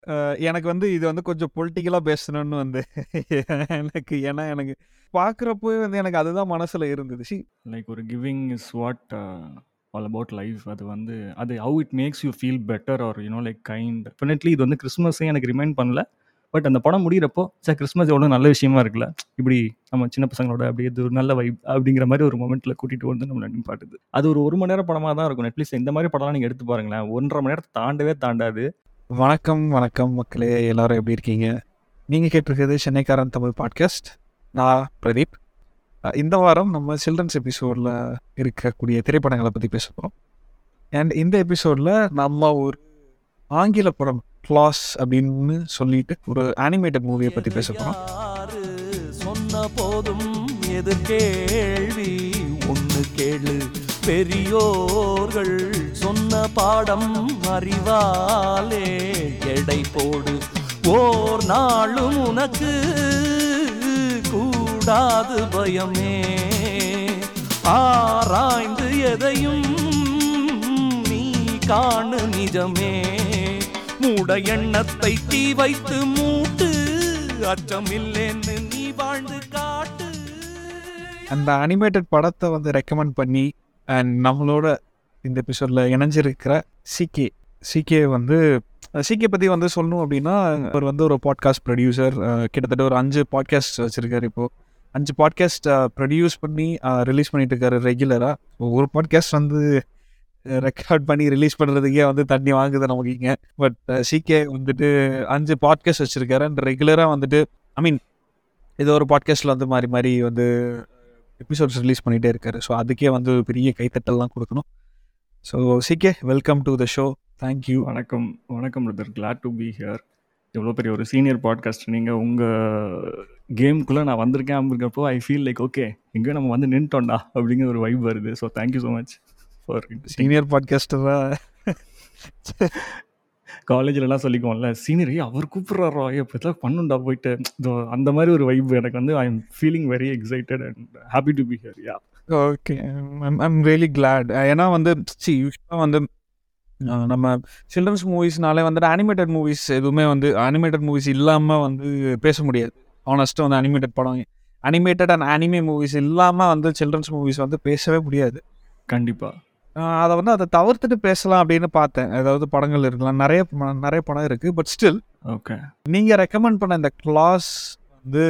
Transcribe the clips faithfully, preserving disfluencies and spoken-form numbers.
எனக்கு வந்து இது வந்து கொஞ்சம் பொலிட்டிக்கலாக பேசணும்னு வந்து எனக்கு ஏன்னா எனக்கு பார்க்குறப்போ வந்து எனக்கு அதுதான் மனசில் இருந்தது. சி லைக் ஒரு giving is what all about life. அது வந்து அது how it makes you feel better or you know like kind. Definitely இது வந்து கிறிஸ்மஸே எனக்கு ரிமைண்ட் பண்ணல. பட் அந்த படம் முடிகிறப்போ சார் கிறிஸ்மஸ் எவ்வளோ நல்ல விஷயமா இருக்குல்ல, இப்படி நம்ம சின்ன பசங்களோட அப்படியே இது ஒரு நல்ல வைப் அப்படிங்கிற மாதிரி ஒரு மொமெண்ட்டில் கூட்டிகிட்டு வந்து நம்மளை நிப்பாட்டுது. அது ஒரு ஒரு மணி நேரம் படமாக தான் இருக்கும். நெட்ஃப்ளிக்ஸ் இந்த மாதிரி படம்லாம் நீங்கள் எடுத்து பாருங்களேன், ஒன்றரை மணி நேரத்தை தாண்டவே தாண்டாது. வணக்கம் வணக்கம் மக்களே, எல்லாரும் எப்படி இருக்கீங்க? நீங்கள் கேட்டிருக்கிறது சென்னைக்காரன் தமிழ் பாட்காஸ்ட். நான் பிரதீப். இந்த வாரம் நம்ம சில்ட்ரன்ஸ் எபிசோடில் இருக்கக்கூடிய திரைப்படங்களை பற்றி பேச போகிறோம். அண்ட் இந்த எபிசோடில் நம்ம ஒரு ஆங்கில படம் கிளாஸ் அப்படின்னு சொல்லிட்டு ஒரு அனிமேட்டட் மூவியை பற்றி பேச போகிறோம். சொன்ன போதும் எதிர்கேள்வி ஒன்று கேளு, பெரியோர்கள் சொன்ன பாடம் அறிவாலே எடை போடு, ஓர் நாளும் உனக்கு கூடாது பயமே, ஆராய்ந்து எதையும் நீ காணு நிஜமே, மூட எண்ணத்தை தீ வைத்து மூட்டு, அச்சமில்லைன்னு நீ வாழ்ந்து காட்டு. அந்த அனிமேட்டட் படத்தை வந்து ரெக்கமெண்ட் பண்ணி அண்ட் நம்மளோட இந்த எபிசோடில் இணைஞ்சிருக்கிற சிகே சிகே வந்து சிகே பற்றி வந்து சொல்லணும் அப்படின்னா, அவர் வந்து ஒரு பாட்காஸ்ட் ப்ரொடியூசர். கிட்டத்தட்ட ஒரு அஞ்சு பாட்காஸ்ட் வச்சுருக்காரு. இப்போது அஞ்சு பாட்காஸ்ட் ப்ரொடியூஸ் பண்ணி ரிலீஸ் பண்ணிட்டு இருக்காரு ரெகுலராக. ஒரு பாட்காஸ்ட் வந்து ரெக்கார்ட் பண்ணி ரிலீஸ் பண்ணுறதுக்கே வந்து தண்ணி வாங்குது நமக்குங்க. பட் சிகே வந்துட்டு அஞ்சு பாட்காஸ்ட் வச்சுருக்காரு அண்ட் ரெகுலராக வந்துட்டு ஐ மீன் இது ஒரு பாட்காஸ்ட்டில் வந்து மாறி மாறி வந்து எபிசோட்ஸ் ரிலீஸ் பண்ணிகிட்டே இருக்காரு. ஸோ அதுக்கே வந்து பெரிய கைத்தட்டல்லாம் கொடுக்கணும். So CK, welcome to the show. Thank you. வணக்கம் வணக்கம் brother, glad to be here. எவ்வளோ பெரிய ஒரு சீனியர் பாட்காஸ்ட் நீங்கள். உங்கள் கேமுக்குள்ளே நான் வந்திருக்கேன் அப்படிங்கிறப்போ ஐ ஃபீல் லைக் ஓகே, எங்கேயோ நம்ம வந்து நின்ட்டோண்டா அப்படிங்கிற ஒரு வைப் வருது. So thank you so much for senior பாட்காஸ்டராக காலேஜிலலாம் சொல்லிக்குவோம்ல, சீனியர் அவர் கூப்பிட்றாரோ எப்போ எதாவது பண்ணுண்டா போயிட்டு, அந்த மாதிரி ஒரு வைப் எனக்கு வந்து I am feeling very excited and happy to be here. Ya okay, I'm really glad. ஏன்னா வந்து சி யூஸ்வலாக வந்து நம்ம சில்ட்ரன்ஸ் மூவிஸ்னாலே வந்துட்டு அனிமேட்டட் மூவிஸ் எதுவுமே வந்து அனிமேட்டட் மூவிஸ் இல்லாமல் வந்து பேச முடியாது. ஆனஸ்ட்டாக வந்து அனிமேட்டட் படம் அனிமேட்டட் அண்ட் அனிமே மூவிஸ் இல்லாமல் வந்து சில்ட்ரன்ஸ் மூவிஸ் வந்து பேசவே முடியாது. கண்டிப்பாக அதை வந்து அதை தவிர்த்துட்டு பேசலாம் அப்படின்னு பார்த்தேன். ஏதாவது படங்கள் இருக்கலாம், நிறைய நிறைய படம் இருக்குது. பட் ஸ்டில் ஓகே, நீங்கள் ரெக்கமெண்ட் பண்ண இந்த கிளாஸ் வந்து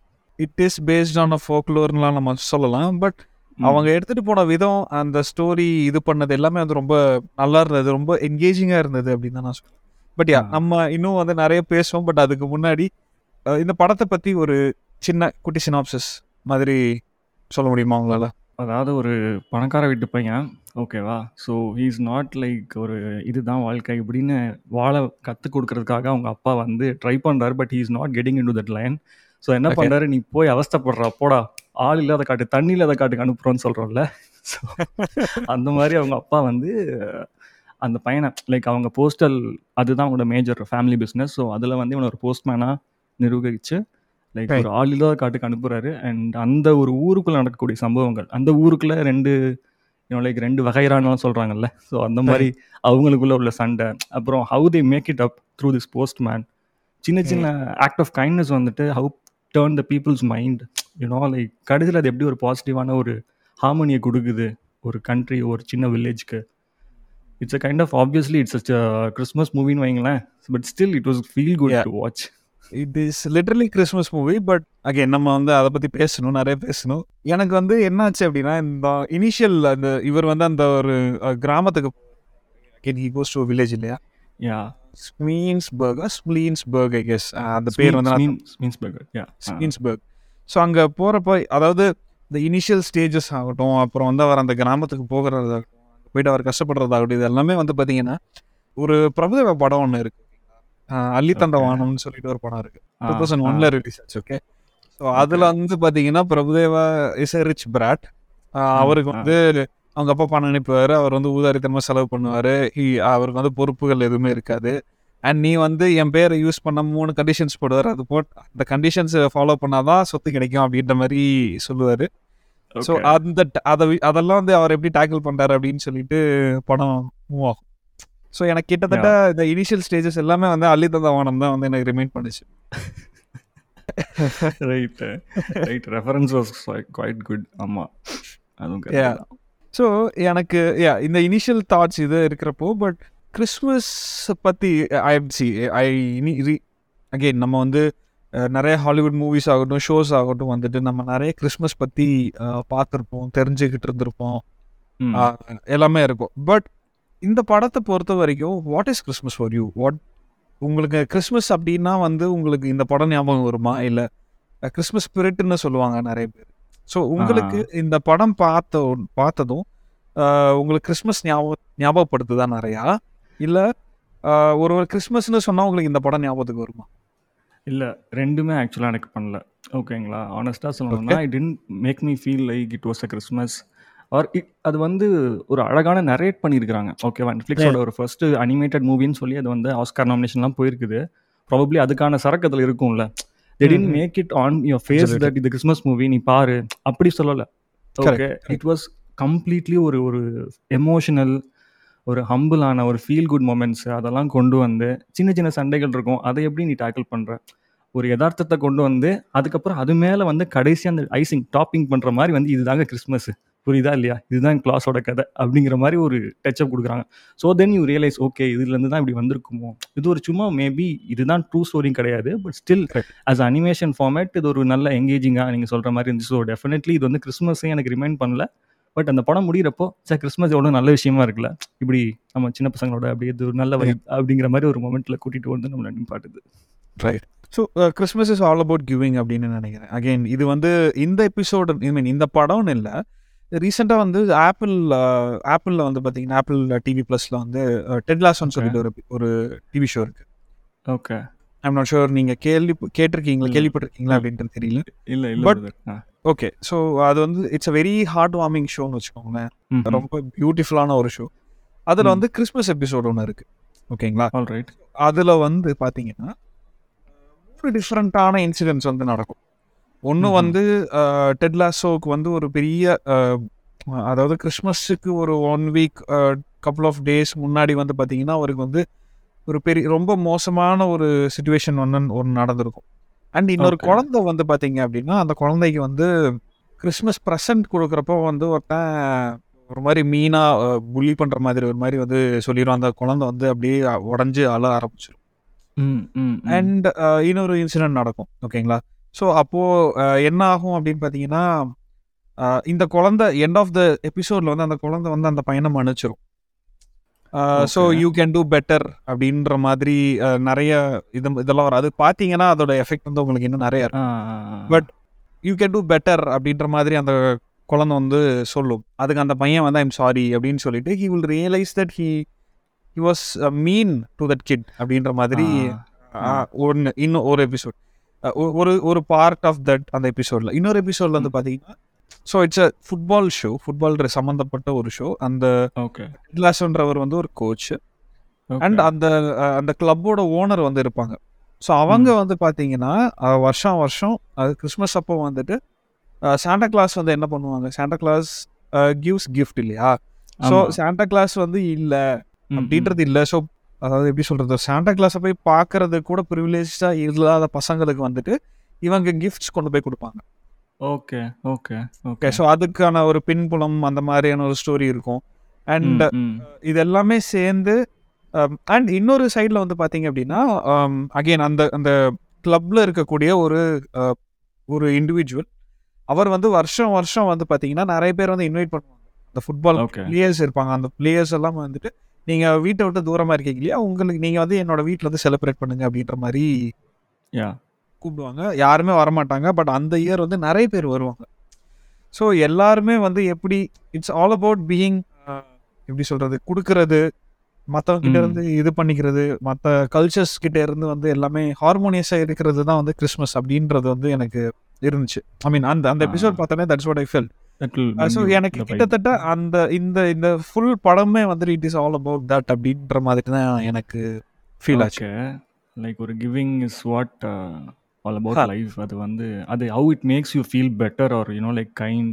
it is based on a ஃபோக்லோர்லாம் நம்ம சொல்லலாம். பட் அவங்க எடுத்துகிட்டு போன விதம், அந்த ஸ்டோரி இது பண்ணது எல்லாமே வந்து ரொம்ப நல்லா இருந்தது, ரொம்ப என்கேஜிங்காக இருந்தது அப்படின்னு தான் நான் சொல்லுவேன். பட் யா, நம்ம இன்னும் வந்து நிறைய பேசுவோம். பட் அதுக்கு முன்னாடி இந்த படத்தை பற்றி ஒரு சின்ன குட்டி சினாப்சிஸ் மாதிரி சொல்ல முடியுமா உங்களால்? அதாவது ஒரு பணக்கார வீட்டு பையன், ஓகேவா? So he is not like ஒரு இதுதான் வாழ்க்கை இப்படின்னு வாழ கற்றுக் கொடுக்கறதுக்காக அவங்க அப்பா வந்து ட்ரை பண்ணுறாரு. But he is not getting in to that line. So என்ன பண்ணுறாரு, நீ போய் அவஸ்தப்படுறா போடா, ஆள் இல்லாத காட்டு தண்ணி இல்லாத காட்டுக்கு அனுப்புகிறோன்னு சொல்கிறோம்ல. ஸோ அந்த மாதிரி அவங்க அப்பா வந்து அந்த பையனை லைக் அவங்க போஸ்டல், அதுதான் அவங்களோட மேஜர் ஃபேமிலி பிஸ்னஸ். ஸோ அதில் வந்து இவனை ஒரு போஸ்ட்மேனாக நிர்வகிச்சு லைக் ஒரு ஆள் இல்லாத காட்டுக்கு அனுப்புகிறாரு. அண்ட் அந்த ஒரு ஊருக்குள்ளே நடக்கக்கூடிய சம்பவங்கள், அந்த ஊருக்குள்ளே ரெண்டு யூனோ லைக் ரெண்டு வகைரானலாம் சொல்கிறாங்கல்ல, ஸோ அந்த மாதிரி அவங்களுக்குள்ளே உள்ள சண்டை, அப்புறம் how they make it up through this postman, சின்ன சின்ன ஆக்ட் ஆஃப் கைண்ட்னஸ் வந்துட்டு how turn the people's mind, you know like கடைசியில் அது எப்படி ஒரு பாசிட்டிவான ஒரு ஹார்மோனியை கொடுக்குது ஒரு கண்ட்ரி, ஒரு சின்ன வில்லேஜ்க்கு. It's a kind of obviously it's a Christmas மூவின்னு வைங்களேன், but still it was feel good to watch. It is literally Christmas movie. But again நம்ம வந்து அதை பற்றி பேசணும், நிறைய பேசணும். எனக்கு வந்து என்னாச்சு அப்படின்னா, இந்த இனிஷியல் அந்த இவர் வந்து அந்த ஒரு கிராமத்துக்கு again he goes to village இல்லையா? யா, ஸ்மீன்ஸ்பர்க் ஸ்மீன்ஸ்பர்க் ஐ கெஸ் அந்த பேர் வந்து ஸ்மீன்ஸ்பர்க். யா, ஸ்மீன்ஸ்பர்க். ஸோ அங்கே போகிறப்போ அதாவது இந்த இனிஷியல் ஸ்டேஜஸ் ஆகட்டும், அப்புறம் வந்து அவர் அந்த கிராமத்துக்கு போகிறதாகட்டும், போயிட்டு அவர் கஷ்டப்படுறதாகட்டும், இது எல்லாமே வந்து பார்த்தீங்கன்னா ஒரு பிரபுதேவா படம் ஒன்று இருக்குது, அள்ளி தந்த வானம்னு சொல்லிட்டு ஒரு படம் இருக்கு, டூ தௌசண்ட் ஒன்ல ரிலீஸ் ஆச்சு. ஓகே, ஸோ அதில் வந்து பார்த்தீங்கன்னா Prabhu Deva is a rich brat. அவருக்கு வந்து அவங்க அப்பா பணம் அனுப்புவார், அவர் வந்து ஊதாரித்தனமாக செலவு பண்ணுவார், அவருக்கு வந்து பொறுப்புகள் எதுவுமே இருக்காது. அண்ட் நீ வந்து என் பேரை யூஸ் பண்ண மூணு கண்டிஷன்ஸ் போடுவார், அது போட் அந்த கண்டிஷன்ஸை ஃபாலோ பண்ணாதான் சொத்து கிடைக்கும் அப்படின்ற மாதிரி சொல்லுவார். ஸோ அந்த அதை அதெல்லாம் வந்து அவர் எப்படி டேக்கிள் பண்ணுறாரு அப்படின்னு சொல்லிட்டு படம் மூவ் ஆகும். ஸோ எனக்கு கிட்டத்தட்ட இந்த இனிஷியல் ஸ்டேஜஸ் எல்லாமே வந்து அள்ளி தந்த வானம் தான் வந்து எனக்கு ரிமைண்ட் பண்ணுச்சு. Right right reference was quite good. ஆமாம், அதுவும். ஸோ எனக்கு யா இந்த இனிஷியல் தாட்ஸ் இது இருக்கிறப்போ, பட் கிறிஸ்மஸ் பற்றி ஐ சி ஐ இனி அகெயின் நம்ம வந்து நிறைய ஹாலிவுட் மூவிஸ் ஆகட்டும், ஷோஸ் ஆகட்டும் வந்துட்டு நம்ம நிறைய கிறிஸ்மஸ் பற்றி பார்த்துருப்போம், தெரிஞ்சுக்கிட்டு இருந்திருப்போம், எல்லாமே இருக்கும். பட் இந்த படத்தை பொறுத்த வரைக்கும் what is Christmas for you? What உங்களுக்கு கிறிஸ்மஸ் அப்படின்னா வந்து உங்களுக்கு இந்த படம் ஞாபகம் வருமா? இல்லை கிறிஸ்மஸ் ஸ்பிரிட்னு சொல்லுவாங்க நிறைய பேர். ஸோ உங்களுக்கு இந்த படம் பார்த்த பார்த்ததும் உங்களுக்கு கிறிஸ்மஸ் ஞாபகம் ஞாபகப்படுத்துதா நிறையா? இல்லை ஒரு ஒரு கிறிஸ்மஸ்ன்னு சொன்னால் உங்களுக்கு இந்த படம் ஞாபகத்துக்கு வருமா? இல்லை, ரெண்டுமே ஆக்சுவலாக எனக்கு பண்ணல. ஓகேங்களா, ஆனஸ்ட்டாக சொல்லணும்னா I didn't make me feel like it was a Christmas or it. அது வந்து ஒரு அழகான நரேட் பண்ணியிருக்கிறாங்க. ஓகேவா, நெட்ஃப்ளிக்ஸோட ஒரு ஃபர்ஸ்ட் அனிமேட்டட் மூவின்னு சொல்லி அது வந்து ஆஸ்கார் நாமினேஷன்லாம் போயிருக்குது. ப்ராபப்ளி அதுக்கான சரக்கு அதில் இருக்கும்ல. they didn't make it on your face that இது கிறிஸ்மஸ் மூவி நீ பாரு அப்படி சொல்லலை. ஓகே, இட் வாஸ் கம்ப்ளீட்லி ஒரு ஒரு எமோஷனல், ஒரு ஹம்பிளான ஒரு ஃபீல் குட் மொமெண்ட்ஸ் அதெல்லாம் கொண்டு வந்து, சின்ன சின்ன சண்டைகள் இருக்கும், அதை எப்படி நீ டேக்கிள் பண்ணுற, ஒரு யதார்த்தத்தை கொண்டு வந்து அதுக்கப்புறம் அது மேலே வந்து கடைசி அந்த ஐசிங் டாப்பிங் பண்ணுற மாதிரி வந்து இதுதாங்க கிறிஸ்மஸ், புரியுதா இல்லையா, இதுதான் கிளாஸோட கதை அப்படிங்கிற மாதிரி ஒரு டச்சப் கொடுக்குறாங்க. So then you realise okay இதுலேருந்து தான் இப்படி வந்திருக்குமோ. இது ஒரு சும்மா மேபி இதுதான் ட்ரூ ஸ்டோரி கிடையாது, but still as animation format இது ஒரு நல்ல எங்கேஜிங்காக நீங்கள் சொல்கிற மாதிரி இருந்துச்சு. ஸோ டெஃபினெட்லி இது வந்து கிறிஸ்மஸே எனக்கு ரிமைண்ட் பண்ணல. பட் அந்த படம் முடிகிறப்போ சார் கிறிஸ்மஸ் எவ்வளோ நல்ல விஷயமா இருக்குல்ல, இப்படி நம்ம சின்ன பசங்களோட அப்படி இது ஒரு நல்ல வைப் அப்படிங்கிற மாதிரி ஒரு மொமெண்ட்டில் கூட்டிகிட்டு வந்து நம்மளை நிப்பாட்டுது. Right. So Christmas is all about giving அப்படின்னு நினைக்கிறேன். அகெயின் இது வந்து இந்த எபிசோடு ஐ மீன் இந்த படம்னு இல்லை, ரீசெண்டாக வந்து ஆப்பிள் ஆப்பிளில் வந்து பார்த்தீங்கன்னா ஆப்பிள் டிவி ப்ளஸில் வந்து டெட் லாஸோன்னு சொல்லிட்டு ஒரு ஒரு டிவி ஷோ இருக்குது. ஓகே, ஐம் நாட் ஷுர் நீங்கள் கேள்வி கேட்டிருக்கீங்களா கேள்விப்பட்டிருக்கீங்களா அப்படின்ட்டு தெரியல. இல்லை இல்லை பட் ஓகே, ஸோ அது வந்து it's a very heartwarming ஷோன்னு வச்சுக்கோங்களேன். ரொம்ப பியூட்டிஃபுல்லான ஒரு ஷோ. அதில் வந்து கிறிஸ்மஸ் எபிசோடு ஒன்று இருக்குது. ஓகேங்களா, ஆல்ரைட். அதில் வந்து பார்த்தீங்கன்னா ஒரு டிஃப்ரெண்ட்டான இன்சிடென்ட்ஸ் வந்து நடக்கும். ஒன்று வந்து டெட் லாஸோவுக்கு வந்து ஒரு பெரிய அதாவது கிறிஸ்மஸுக்கு ஒரு one week couple of days முன்னாடி வந்து பார்த்தீங்கன்னா அவருக்கு வந்து ஒரு பெரிய ரொம்ப மோசமான ஒரு சுச்சுவேஷன் வந்து ஒன்று நடந்திருக்கும். அண்ட் இன்னொரு குழந்தை வந்து பார்த்தீங்க அப்படின்னா அந்த குழந்தைக்கு வந்து கிறிஸ்மஸ் ப்ரெசன்ட் கொடுக்குறப்போ வந்து ஒருத்தன் ஒரு மாதிரி மீனாக புள்ளி பண்ணுற மாதிரி ஒரு மாதிரி வந்து சொல்லிடும். அந்த குழந்தை வந்து அப்படியே உடஞ்சி அழ ஆரம்பிச்சிடும். அண்ட் இன்னொரு இன்சிடென்ட் நடக்கும். ஓகேங்களா, ஸோ அப்போது என்ன ஆகும் அப்படின்னு பார்த்தீங்கன்னா இந்த குழந்தை எண்ட் ஆஃப் த எபிசோடில் வந்து அந்த குழந்தை வந்து அந்த பையனை மன்னிச்சிடும். So you can do better அப்படின்ற மாதிரி நிறைய இது இதெல்லாம் வரும். அது பார்த்தீங்கன்னா அதோட எஃபெக்ட் வந்து உங்களுக்கு இன்னும் நிறைய இருக்கும். But you can do better அப்படின்ற மாதிரி அந்த குழந்தை வந்து சொல்லும். அதுக்கு அந்த பையன் வந்து ஐம் சாரி அப்படின்னு சொல்லிட்டு he will realise that he he was mean to that kid அப்படின்ற மாதிரி ஒன்று இன்னும் ஒரு எபிசோட் ஒரு ஒரு பார்ட் ஆஃப் தட் அந்த எபிசோடில். இன்னொரு எபிசோடில் வந்து பார்த்தீங்கன்னா so it's a football show, football சம்மந்தப்பட்ட ஒரு ஷோ. அந்த கிளாஸ்ன்றவர் வந்து ஒரு கோச் அண்ட் அந்த அந்த கிளப்போட ஓனர் வந்து இருப்பாங்க. ஸோ அவங்க வந்து பார்த்தீங்கன்னா வருஷம் வருஷம் அது கிறிஸ்மஸ் அப்போ வந்துட்டு சாண்டா கிளாஸ் வந்து என்ன பண்ணுவாங்க, சாண்டா கிளாஸ் கிவ்ஸ் கிஃப்ட் இல்லையா. ஸோ சாண்டா கிளாஸ் வந்து இல்லை அப்படின்றது இல்லை. ஸோ அதாவது எப்படி சொல்கிறது, சாண்டா கிளாஸை போய் பார்க்கறது கூட ப்ரிவிலேஜாக இல்லாத பசங்களுக்கு வந்துட்டு இவங்க கிஃப்ட்ஸ் கொண்டு போய் கொடுப்பாங்க. ஓகே ஓகே ஓகே ஸோ அதுக்கான ஒரு பின்புலம் அந்த மாதிரியான ஒரு ஸ்டோரி இருக்கும். அண்ட் இது எல்லாமே சேர்ந்து அண்ட் இன்னொரு சைடில் வந்து பார்த்தீங்க அப்படின்னா அகெயின் அந்த அந்த கிளப்பில் இருக்கக்கூடிய ஒரு ஒரு இண்டிவிஜுவல் அவர் வந்து வருஷம் வருஷம் வந்து பார்த்தீங்கன்னா நிறைய பேர் வந்து இன்வைட் பண்ணுவாங்க. அந்த ஃபுட்பால் பிளேயர்ஸ் இருப்பாங்க, அந்த பிளேயர்ஸ் எல்லாம் வந்துட்டு நீங்கள் வீட்டை விட்டு தூரமாக இருக்கீங்க இல்லையா, உங்களுக்கு நீங்கள் வந்து என்னோட வீட்டில் வந்து செலிப்ரேட் பண்ணுங்க அப்படின்ற மாதிரி கூப்பிடுவாங்க. யாருமே வரமாட்டாங்க, பட் அந்த இயர் வந்து நிறைய பேர் வருவாங்க. ஸோ எல்லாருமே வந்து எப்படி இட்ஸ் ஆல் அபவுட் பீயிங் எப்படி சொல்கிறது, கொடுக்கறது, மற்றவங்க கிட்ட இருந்து இது பண்ணிக்கிறது, மற்ற கல்ச்சர்ஸ் கிட்ட இருந்து வந்து எல்லாமே ஹார்மோனியஸாக இருக்கிறது தான் வந்து கிறிஸ்மஸ் அப்படின்றது வந்து எனக்கு இருந்துச்சு. ஐ மீன் அந்த அந்த எபிசோட் பார்த்தோன்னே that's what I fell. So எனக்கு கிட்டத்தட்ட அந்த இந்த இந்த ஃபுல் படமே வந்து it is all about that அப்படின்ற மாதிரி தான் எனக்கு ஃபீல் ஆச்சு. லைக் ஒரு giving is what all about life. அது வந்து அது how it makes you feel better or you know like kind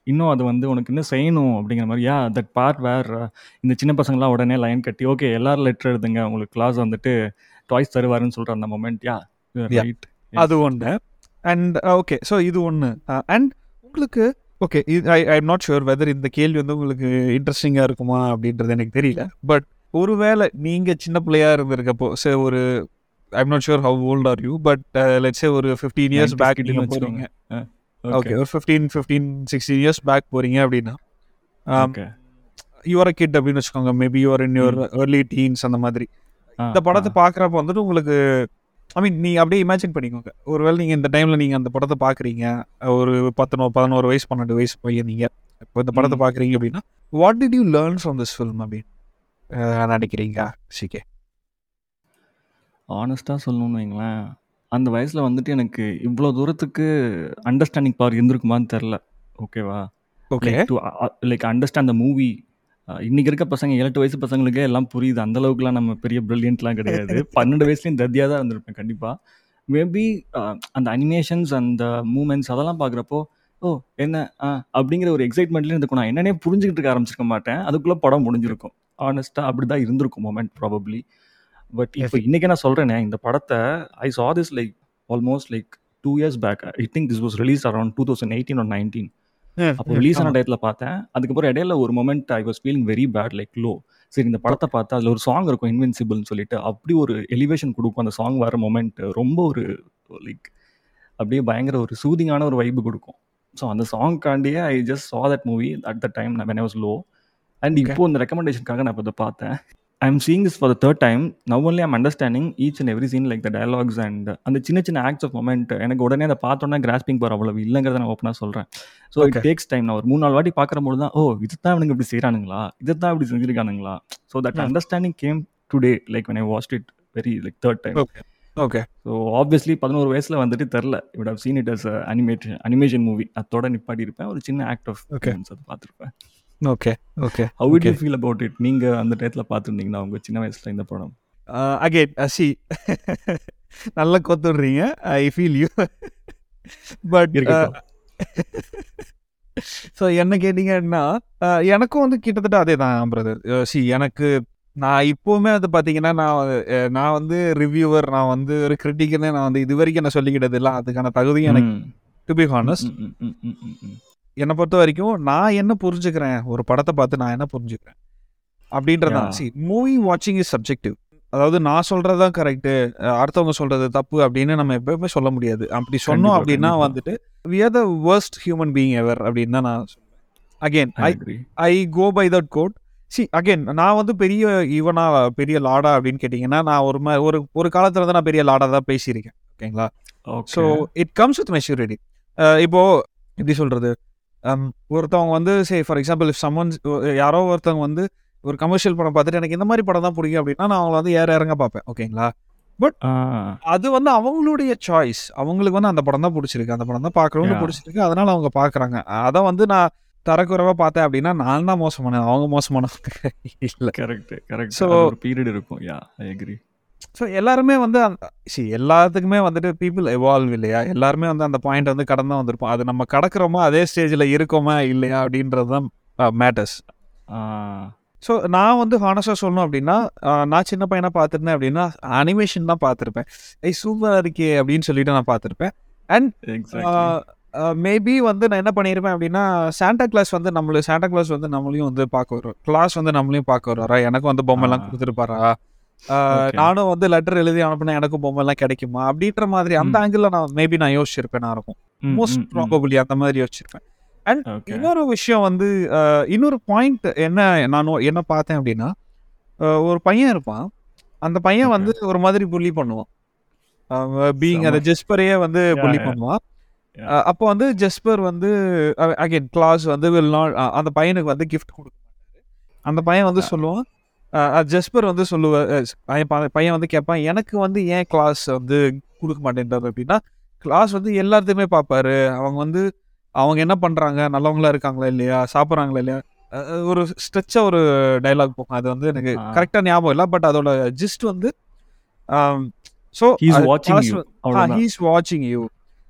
இன்னும் அது வந்து உனக்கு இன்னும் செய்யணும் அப்படிங்கிற மாதிரி. யா தட் பார்ட் வேர் இந்த சின்ன பசங்களாம் உடனே லைன் கட்டி ஓகே எல்லாரும் லெட்டர் எழுதுங்க உங்களுக்கு கிளாஸ் வந்துட்டு டாய்ஸ் தருவாருன்னு சொல்கிற அந்த மொமெண்ட். யா ரைட், அது ஒன்று. அண்ட் ஓகே, ஸோ இது ஒன்று. அண்ட் உங்களுக்கு ஓகே, இது I I am not sure whether இந்த கேள்வி வந்து உங்களுக்கு இன்ட்ரெஸ்டிங்காக இருக்குமா அப்படின்றது எனக்கு தெரியல. பட் ஒருவேளை நீங்கள் சின்ன பிள்ளையாக இருந்திருக்கப்போ சே ஒரு I am not sure how old are you, but let's say ஒரு ஃபிஃப்டீன் இயர்ஸ் பேக் நீங்கள் போகிறீங்க. ஓகே, ஒரு fifteen fifteen sixteen years back போகிறீங்க அப்படின்னா யுவர் அ கிட் அப்படின்னு வச்சுக்கோங்க. Maybe your in your early teens அந்த மாதிரி. இந்த படத்தை பார்க்குறப்ப வந்துட்டு உங்களுக்கு ஐ மீன் நீங்கள் அப்படியே இமேஜின் பண்ணிக்கோங்க. ஒருவேளை நீங்கள் இந்த டைமில் நீங்கள் அந்த படத்தை பார்க்குறீங்க, ஒரு பத்து பதினோரு வயசு பன்னெண்டு வயசு பையன் நீங்கள் இப்போ இந்த படத்தை பார்க்குறீங்க அப்படின்னா what did you learn from this film அப்படின்னு நினைக்கிறீங்க சிகே? ஆனஸ்ட்டாக சொல்லணும்னு வைங்களேன், அந்த வயசில் வந்துட்டு எனக்கு இவ்வளோ தூரத்துக்கு அண்டர்ஸ்டாண்டிங் பவர் இருந்திருக்குமான்னு தெரில. ஓகேவா? Okay, to like understand the movie. இன்றைக்கி இருக்க பசங்க ஏழு எட்டு வயசு பசங்களுக்கே எல்லாம் புரியுது. அந்தளவுக்குலாம் நம்ம பெரிய ப்ரில்லியன்ட்லாம் கிடையாது. பன்னெண்டு வயசுலேயும் தத்தியாக தான் இருந்திருப்பேன் கண்டிப்பாக. மேபி அந்த அனிமேஷன்ஸ் அந்த மூமெண்ட்ஸ் அதெல்லாம் பார்க்குறப்போ ஓ என்ன ஆ அப்படிங்கிற ஒரு எக்ஸைட்மெண்ட்லேயும் இருக்கும். நான் என்னென்னே புரிஞ்சுக்கிட்டு இருக்க ஆரம்பிச்சிருக்க மாட்டேன். அதுக்குள்ளே படம் முடிஞ்சிருக்கும். ஆனஸ்ட்டாக அப்படி தான் இருந்திருக்கும் மொமெண்ட் ப்ராபப்ளி. பட் இப்போ இன்றைக்கி நான் சொல்கிறேனே, இந்த படத்தை I saw this like almost like two years back. I think this was release around two thousand eighteen or nineteen. அப்போ ரிலீஸ் ஆன டயத்தில் பார்த்தேன். அதுக்கப்புறம் இடையில ஒரு moment I was feeling very bad, like low. சரி, இந்த படத்தை பார்த்தா அதில் ஒரு சாங் இருக்கும் இன்வின்சிபிள்னு சொல்லிட்டு, அப்படி ஒரு எலிவேஷன் கொடுக்கும் அந்த சாங் வர மொமெண்ட். ரொம்ப ஒரு லைக் அப்படியே பயங்கர ஒரு சூதிங்கான ஒரு வைப்பு கொடுக்கும். ஸோ அந்த சாங்காண்டியே I just saw that movie at the time when I was low. And இப்போ இந்த ரெக்கமெண்டேஷனுக்காக நான் இப்போ இதை பார்த்தேன். I am seeing this for the third time. Now only I'm understanding each and every scene, like the dialogues and அந்த சின்ன சின்ன ஆக்ட்ஸ் ஆஃப் மொமெண்ட். எனக்கு உடனே அதை பார்த்தோன்னா கிராஸ்பிங் பவர் அவ்வளவு இல்லைங்கிறத நான் ஓப்பனாக சொல்கிறேன். So it takes time. நான் ஒரு மூணு நாலு வாட்டி பார்க்குறபோது தான் ஓ இது தான் இவனுங்க இப்படி செய்கிறானுங்களா, இதை தான் இப்படி செஞ்சுருக்கானுங்களா. So that understanding came today, like when I watched it very like third time. Okay okay. So obviously பதினோரு வயசில் வந்துட்டு தெரில, it have seen it as animation animation movie. அதோட நிப்பாட்டி இருப்பேன். ஒரு சின்ன ஆக்ட் ஆஃப் அதை பார்த்துருப்பேன். Okay okay. How would you feel about it? நீங்கள் அந்த டயத்தில் பார்த்துருந்தீங்கன்னா உங்கள் சின்ன வயசில் இந்த படம்? அகேன் சி நல்லா கொத்துடுறீங்க. I feel you. But so என்ன கேட்டிங்கன்னா எனக்கும் வந்து கிட்டத்தட்ட அதே தான் பிரதர். சி எனக்கு நான் இப்போவுமே வந்து பார்த்தீங்கன்னா நான் நான் வந்து ரிவ்யூவர், நான் வந்து ஒரு கிரிட்டிக்னு நான் வந்து இது வரைக்கும் நான் சொல்லிக்கிட்டது இல்லை. அதுக்கான தகுதியும் எனக்கு டு பி ஹானஸ்ட். என்னை பொறுத்த வரைக்கும் நான் என்ன புரிஞ்சுக்கிறேன், ஒரு படத்தை பார்த்து நான் என்ன புரிஞ்சுக்கிறேன் அப்படின்றதான். சி மூவி வாட்சிங் இஸ் சப்ஜெக்டிவ். அதாவது நான் சொல்கிறது தான் கரெக்டு, அடுத்தவங்க சொல்கிறது தப்பு அப்படின்னு நம்ம எப்பவுமே சொல்ல முடியாது. அப்படி சொன்னோம் அப்படின்னா வந்துட்டு we are the worst human being ever அப்படின்னு தான் நான் சொல்லுவேன். Again I I go by that quote. See again நான் வந்து பெரிய ஈவனா பெரிய லாடா அப்படின்னு கேட்டிங்கன்னா நான் ஒரு மாதிரி ஒரு ஒரு காலத்தில் வந்து நான் பெரிய லாடா தான் பேசியிருக்கேன். ஓகேங்களா? So it comes with maturity. இப்போது எப்படி சொல்கிறது, ஒருத்தவங்க வந்து say for example if someone யாரோ ஒருத்தவங்க வந்து ஒரு கமர்ஷியல் படம் பார்த்துட்டு எனக்கு இந்த மாதிரி படம் தான் பிடிக்கும் அப்படின்னா நான் அவங்கள வந்து ஏற இறங்க பார்ப்பேன். ஓகேங்களா? பட் அது வந்து அவங்களுடைய சாய்ஸ். அவங்களுக்கு வந்து அந்த படம் தான் பிடிச்சிருக்கு, அந்த படம் தான் பார்க்குறவங்க பிடிச்சிருக்கு, அதனால அவங்க பார்க்குறாங்க. அதை வந்து நான் தரக்குறைவாக பார்த்தேன் அப்படின்னா நான் தான் மோசமான, அவங்க மோசமானவங்க இல்லை. Correct correct. ஸோ ஒரு பீரியட் இருக்கும். Yeah I agree. ஸோ எல்லாருமே வந்து அந்த சி எல்லாத்துக்குமே வந்துட்டு பீப்புள் எவால்வ் இல்லையா, எல்லாருமே வந்து அந்த பாயிண்ட் வந்து கடந்து தான் வந்திருப்போம். அது நம்ம கடக்கிறோமா, அதே ஸ்டேஜில் இருக்கோமா இல்லையா அப்படின்றது தான் மேட்டர்ஸ். ஸோ நான் வந்து ஹானஸ்டாக சொல்லணும் அப்படின்னா நான் சின்ன பையனாக பார்த்துருந்தேன் அப்படின்னா அனிமேஷன் தான் பார்த்துருப்பேன். ஐ சூப்பராக இருக்கே அப்படின்னு சொல்லிட்டு நான் பார்த்துருப்பேன். அண்ட் மேபி வந்து நான் என்ன பண்ணியிருப்பேன் அப்படின்னா சாண்டா கிளாஸ் வந்து நம்மளும் சாண்டா கிளாஸ் வந்து நம்மளையும் வந்து பார்க்க வரும், கிளாஸ் வந்து நம்மளையும் பார்க்க வருவாரா, எனக்கும் வந்து பொம்மைலாம் கொடுத்துருப்பாரா, நானும் வந்து லெட்டர் எழுதி அனுப்புனா எனக்கும் பொம்மைலாம் கிடைக்குமா அப்படின்ற மாதிரி அந்த ஆங்கிளில் நான் மேபி நான் யோசிச்சிருப்பேன். நான் இருக்கும் மோஸ்ட் ப்ராபபிளி அந்த மாதிரி யோசிச்சிருப்பேன். அண்ட் இன்னொரு விஷயம் வந்து இன்னொரு பாயிண்ட் என்ன நான் என்ன பார்த்தேன் அப்படின்னா ஒரு பையன் இருப்பான், அந்த பையன் வந்து ஒரு மாதிரி புள்ளி பண்ணுவான், பீயிங் அந்த ஜெஸ்பரையே வந்து புள்ளி பண்ணுவான். அப்போ வந்து ஜெஸ்பர் வந்து அகைன் கிளாஸ் வந்து வில் நாட் அந்த பையனுக்கு வந்து கிஃப்ட் கொடுக்க மாட்டாரு. அந்த பையன் வந்து சொல்லுவான், ஜெஸ்பர் வந்து சொல்லுவார், பையன் வந்து கேட்பான் எனக்கு வந்து ஏன் கிளாஸ் வந்து கொடுக்க மாட்டேன்றாரு அப்படின்னா கிளாஸ் வந்து எல்லாத்தையுமே பார்ப்பாரு, அவங்க வந்து அவங்க என்ன பண்ணுறாங்க, நல்லவங்களா இருக்காங்களா இல்லையா, சாப்பிட்றாங்களா இல்லையா, ஒரு ஸ்ட்ரெச்சாக ஒரு டைலாக் போகும். அது வந்து எனக்கு கரெக்டாக ஞாபகம் இல்லை, பட் அதோட ஜிஸ்ட் வந்து ஸோ ஹீ இஸ் வாட்சிங் யூ.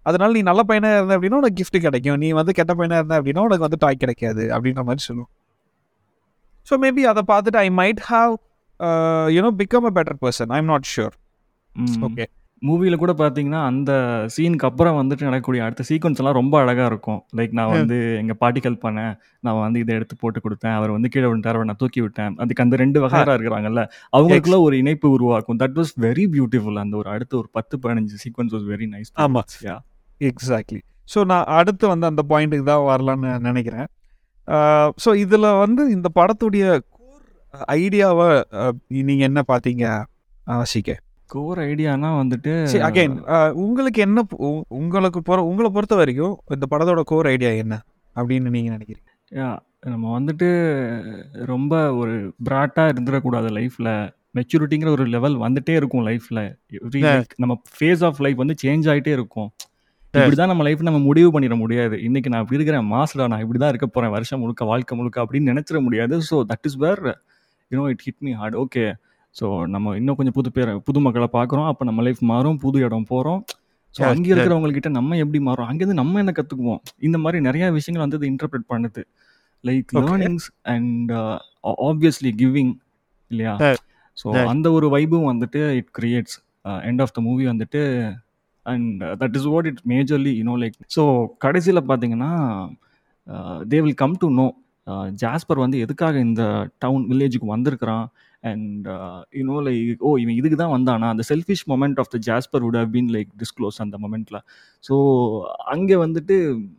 அதனால நீ நல்ல பையனாக இருந்த அப்படின்னா உனக்கு gift கிடைக்கும், நீ வந்து கெட்ட பையனாக இருந்த அப்படின்னா உனக்கு வந்து டாய் கிடைக்காது அப்படின்ற மாதிரி சொல்லுவோம். ஸோ மேபி அதை பார்த்துட்டு I might have you know become a better person, I am not sure. Okay, மூவியில் கூட பார்த்தீங்கன்னா அந்த சீனுக்கு அப்புறம் வந்துட்டு நடக்கக்கூடிய அடுத்த சீக்வன்ஸ் எல்லாம் ரொம்ப அழகாக இருக்கும். லைக் நான் வந்து எங்கள் பாட்டிக்கு ஹெல்ப் பண்ணேன், நான் வந்து இதை எடுத்து போட்டு கொடுத்தேன், அவர் வந்து கீழே விட்டார், அவர் நான் தூக்கி விட்டேன். அதுக்கு அந்த ரெண்டு வகையாக இருக்கிறாங்கல்ல, அவங்களுக்குள்ள ஒரு இணைப்பு உருவாக்கும். That was very beautiful. அந்த ஒரு அடுத்த ஒரு பத்து பதினஞ்சு சீக்வன்ஸ் வாஸ் வெரி நைஸ். ஆமாம், எக்ஸாக்ட்லி. ஸோ நான் அடுத்து வந்து அந்த பாயிண்ட்டுக்கு தான் வரலான்னு நினைக்கிறேன். ஸோ இதில் வந்து இந்த படத்துடைய கோர் ஐடியாவை நீங்கள் என்ன பார்த்தீங்க ஆசிக்கே? கோர் ஐடியானா வந்துட்டு அகைன் உங்களுக்கு என்ன உ- உங்களுக்கு பொற உங்களை பொறுத்த வரைக்கும் இந்த படத்தோட கோர் ஐடியா என்ன அப்படின்னு நீங்கள் நினைக்கிறீங்க? yeah, நம்ம வந்துட்டு ரொம்ப ஒரு பிராட்டாக இருந்துடக்கூடாது லைஃப்பில். மெச்சூரிட்டிங்கிற ஒரு லெவல் வந்துட்டே இருக்கும் லைஃப்பில். Every Yeah. லைக் நம்ம ஃபேஸ் ஆஃப் லைஃப் வந்து சேஞ்ச் ஆகிட்டே இருக்கும். இப்படி தான் நம்ம லைஃப் நம்ம முடிவு பண்ணிட முடியாது. இன்னைக்கு நான் இப்படி இருக்கிறேன், மாசடா நான் இப்படி தான் இருக்க போகிறேன் வருஷம் முழுக்க வாழ்க்கை முழுக்க அப்படின்னு நினச்சிட முடியாது. So that is where you know it hit me hard. Okay, so நம்ம இன்னும் கொஞ்சம் புது பேர் புது மக்களை பார்க்குறோம், அப்போ நம்ம லைஃப் மாறும், புது இடம் போகிறோம். ஸோ Yes, அங்கே yes. இருக்கிறவங்ககிட்ட நம்ம எப்படி மாறும், அங்கேருந்து நம்ம என்ன கற்றுக்குவோம், இந்த மாதிரி நிறையா விஷயங்கள் வந்து இது இன்டர்பிரட் பண்ணுது. Like Okay. Learnings and obviously giving இல்லையா? Yes. So Yes. அந்த ஒரு வைபும் வந்துட்டு it creates end of the movie வந்துட்டு. And that is what it majorly you know like. So கடைசியில் பார்த்தீங்கன்னா they will come to know Jasper வந்து எதுக்காக இந்த டவுன் வில்லேஜுக்கு வந்திருக்கிறான். அண்ட் யூனோ லைக் ஓ இவன் இதுக்கு தான் வந்தானா. அந்த selfish moment of the Jasper would have been like disclose அந்த மொமெண்ட்டில். ஸோ அங்கே வந்துட்டு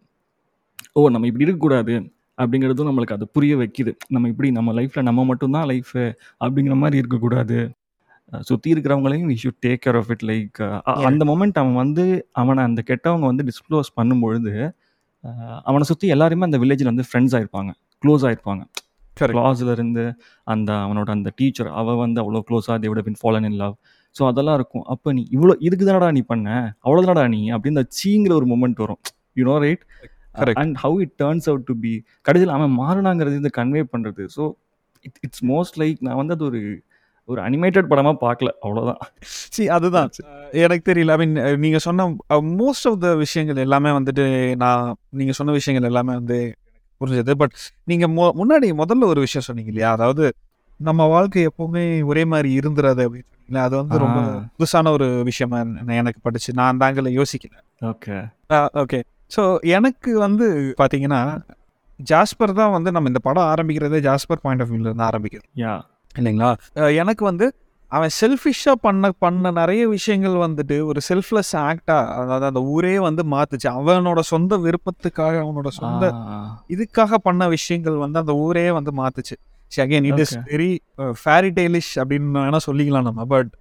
ஓ நம்ம இப்படி இருக்கக்கூடாது அப்படிங்கிறதும் நம்மளுக்கு அது புரிய வைக்குது. நம்ம இப்படி நம்ம லைஃப்பில் நம்ம மட்டும்தான் லைஃபு அப்படிங்கிற மாதிரி இருக்கக்கூடாது. சுற்றி இருக்கிறவங்களையும் we should take care of it. Like அந்த மொமெண்ட் அவன் வந்து அவனை அந்த கெட்டவங்க வந்து டிஸ்க்ளோஸ் பண்ணும்பொழுது அஹ், அவனை சுற்றி எல்லாருமே அந்த வில்லேஜில் வந்து ஃப்ரெண்ட்ஸ் ஆயிருப்பாங்க, க்ளோஸ் ஆயிருப்பாங்க. Correct. கிளாஸ்ல இருந்து அந்த அவனோட அந்த டீச்சர் அவ வந்து அவ்வளோ க்ளோஸாக they would have been fallen in love. So அதெல்லாம் இருக்கும். அப்போ நீ இவ்வளோ இதுக்கு தானடா நீ பண்ண, அவ்வளோதானடா நீ அப்படின்னு அந்த சீங்கிற ஒரு மொமெண்ட் வரும். You know right? Correct. And how it turns out to be கடைசியில் அவன் மாறினாங்கிறது இந்த கன்வே பண்ணுறது. So it it's most like நான் வந்து அது ஒரு ஒரு அனிமேட்டட் படமாக பார்க்கல, அவ்வளோதான். சி அதுதான் எனக்கு தெரியல. ஐ மீன் நீங்கள் சொன்ன மோஸ்ட் ஆஃப் த விஷயங்கள் எல்லாமே வந்துட்டு நான் நீங்கள் சொன்ன விஷயங்கள் எல்லாமே வந்து புரிஞ்சது. பட் நீங்கள் மொ முன்னாடி முதல்ல ஒரு விஷயம் சொன்னீங்க இல்லையா, அதாவது நம்ம வாழ்க்கை எப்பவுமே ஒரே மாதிரி இருந்துராது அப்படின்னு சொன்னீங்களா, அது வந்து ரொம்ப ஆ. புதுசான ஒரு விஷயமா என- எனக்கு பட்டுச்சு. நான் அந்த ஆங்கிள் யோசிக்கல. ஓகே. ஓகே, ஸோ எனக்கு வந்து பார்த்தீங்கன்னா ஜாஸ்பர் தான் வந்து நம்ம இந்த படம் ஆரம்பிக்கிறதே ஜாஸ்பர் பாயிண்ட் ஆஃப் வியூல இருந்து ஆரம்பிக்குது யா இல்லைங்களா. அஹ் எனக்கு வந்து அவன் செல்ஃபிஷாக பண்ண பண்ண நிறைய விஷயங்கள் வந்துட்டு ஒரு செல்ஃப்லெஸ் ஆக்டாக, அதாவது அந்த ஊரே வந்து மாத்துச்சு. அவனோட சொந்த விருப்பத்துக்காக அவனோட சொந்த இதுக்காக பண்ண விஷயங்கள் வந்து அந்த ஊரே வந்து மாத்துச்சு. Again it is Okay. Very fairy taleish அப்படின்னு வேணா சொல்லிக்கலாம் நம்ம. பட்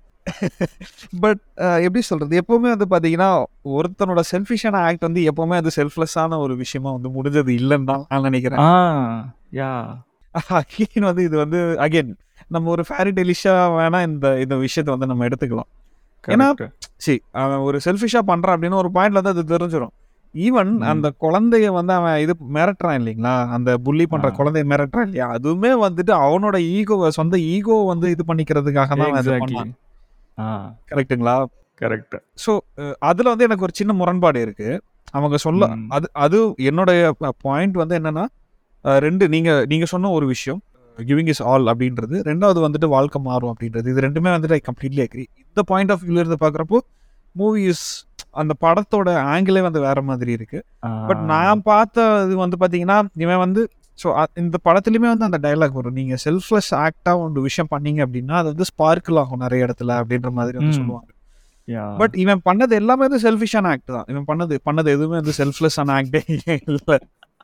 பட் எப்படி சொல்றது, எப்பவுமே வந்து பார்த்தீங்கன்னா ஒருத்தனோட செல்ஃபிஷான ஆக்ட் வந்து எப்பவுமே அது செல்ஃப்லெஸ்ஸான ஒரு விஷயமா வந்து முடிஞ்சது இல்லைன்னு தான் நான் நினைக்கிறேன். ஆ யா அகைன் வந்து இது வந்து அகைன் நம்ம ஒரு ஃபேரி டெலிஷா வேணா இந்த இந்த விஷயத்தை வந்து நம்ம எடுத்துக்கலாம். ஏன்னா கரெக்ட். சரி அவன் ஒரு செல்ஃபிஷா பண்றான் அப்படின்னு ஒரு பாயிண்ட்ல வந்து அது தெரிஞ்சிடும். ஈவன் ம். அந்த குழந்தைய வந்து அவன் இது மிரட்டுறான் இல்லைங்களா, அந்த புள்ளி பண்ற ஆ. குழந்தைய மிரட்டுறான் இல்லையா, அதுவுமே வந்துட்டு அவனோட ஈகோவை சொந்த ஈகோ வந்து இது பண்ணிக்கிறதுக்காக தான் அவன் இது எக்ஸாக்ட்லி. பண்ணான். ஆ கரெக்ட்டுங்களா? கரெக்ட். ஸோ அதுல வந்து எனக்கு ஒரு சின்ன முரண்பாடு இருக்கு. அவங்க சொல்ல ம். அது அது என்னுடைய பாயிண்ட் வந்து என்னன்னா அஹ், ரெண்டு நீங்க நீங்க சொன்ன ஒரு விஷயம் கிவிங் இஸ் ஆல் அப்படின்றது, ரெண்டாவது வந்துட்டு வாழ்க்கை மாறும் அப்படின்றது. இது ரெண்டுமே வந்துட்டு ஐ கம்ப்ளீட்லி அக்ரி. இந்த பாயிண்ட் ஆஃப் வியூல இருந்து பார்க்குறப்போ மூவி இஸ் அந்த படத்தோட ஆங்கிளே வந்து வேற மாதிரி இருக்கு. பட் நான் பார்த்த இது வந்து பார்த்தீங்கன்னா இவன் வந்து ஸோ இந்த படத்துலையுமே வந்து அந்த டைலாக் வரும், நீங்கள் செல்ஃப்லெஸ் ஆக்டாக ஒரு விஷயம் பண்ணீங்க அப்படின்னா அது வந்து ஸ்பார்க்கிள் ஆகும் நிறைய இடத்துல அப்படின்ற மாதிரி வந்து ம். சொல்லுவாங்க. யா பட் இவன் பண்ணது எல்லாமே வந்து செல்ஃபிஷான ஆக்ட் தான். இவன் பண்ணது பண்ணது எதுவுமே வந்து செல்ஃப்லெஸ்ஸான ஆக்டே இல்லை.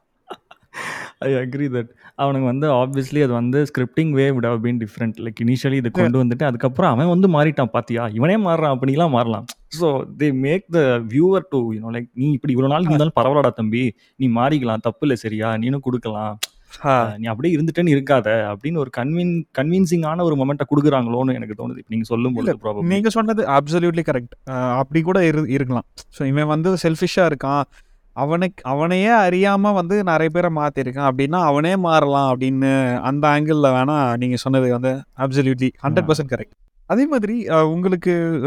ஐ அக்ரி தட் அவனுக்கு வந்து ஆப்வியஸ்லி அது வந்து scripting way would have been different. Like initially இதை கொண்டு வந்துட்டு அதுக்கப்புறம் அவன் வந்து மாறிட்டான் பாத்தியா, இவனே மாறுறான் அப்படிலாம் மாறலாம். So they make the viewer to you know like நீ இப்படி இவ்வளோ நாள் இருந்தாலும் பரவாயில்லடா தம்பி, நீ மாறிக்கலாம், தப்பு இல்லை சரியா, நீனும் கொடுக்கலாம், அஹ் நீ அப்படியே இருந்துட்டேன்னு இருக்காத அப்படின்னு ஒரு கன்வின் கன்வின்சிங்கான ஒரு மொமெண்ட்டை கொடுக்குறாங்களோன்னு எனக்கு தோணுது இப்போ நீங்கள் சொல்லும் பொழுது. ப்ராபப்ளி நீங்க சொன்னது அப்சல்யூட்லி கரெக்ட். அப்படி கூட இரு இருக்கலாம். ஸோ இவன் வந்து செல்ஃபிஷா இருக்கான், அவனுக்கு அவனையே அறியாம வந்து நிறைய பேரை மாத்திருக்கான் அப்படின்னா அவனே மாறலாம் அப்படின்னு அந்த ஆங்கிள் வேணா நீங்க சொன்னது வந்து அப்சல்யூட்லி ஹண்ட்ரட் பர்சன்ட் கரெக்ட். அதே மாதிரி அஹ், உங்களுக்கு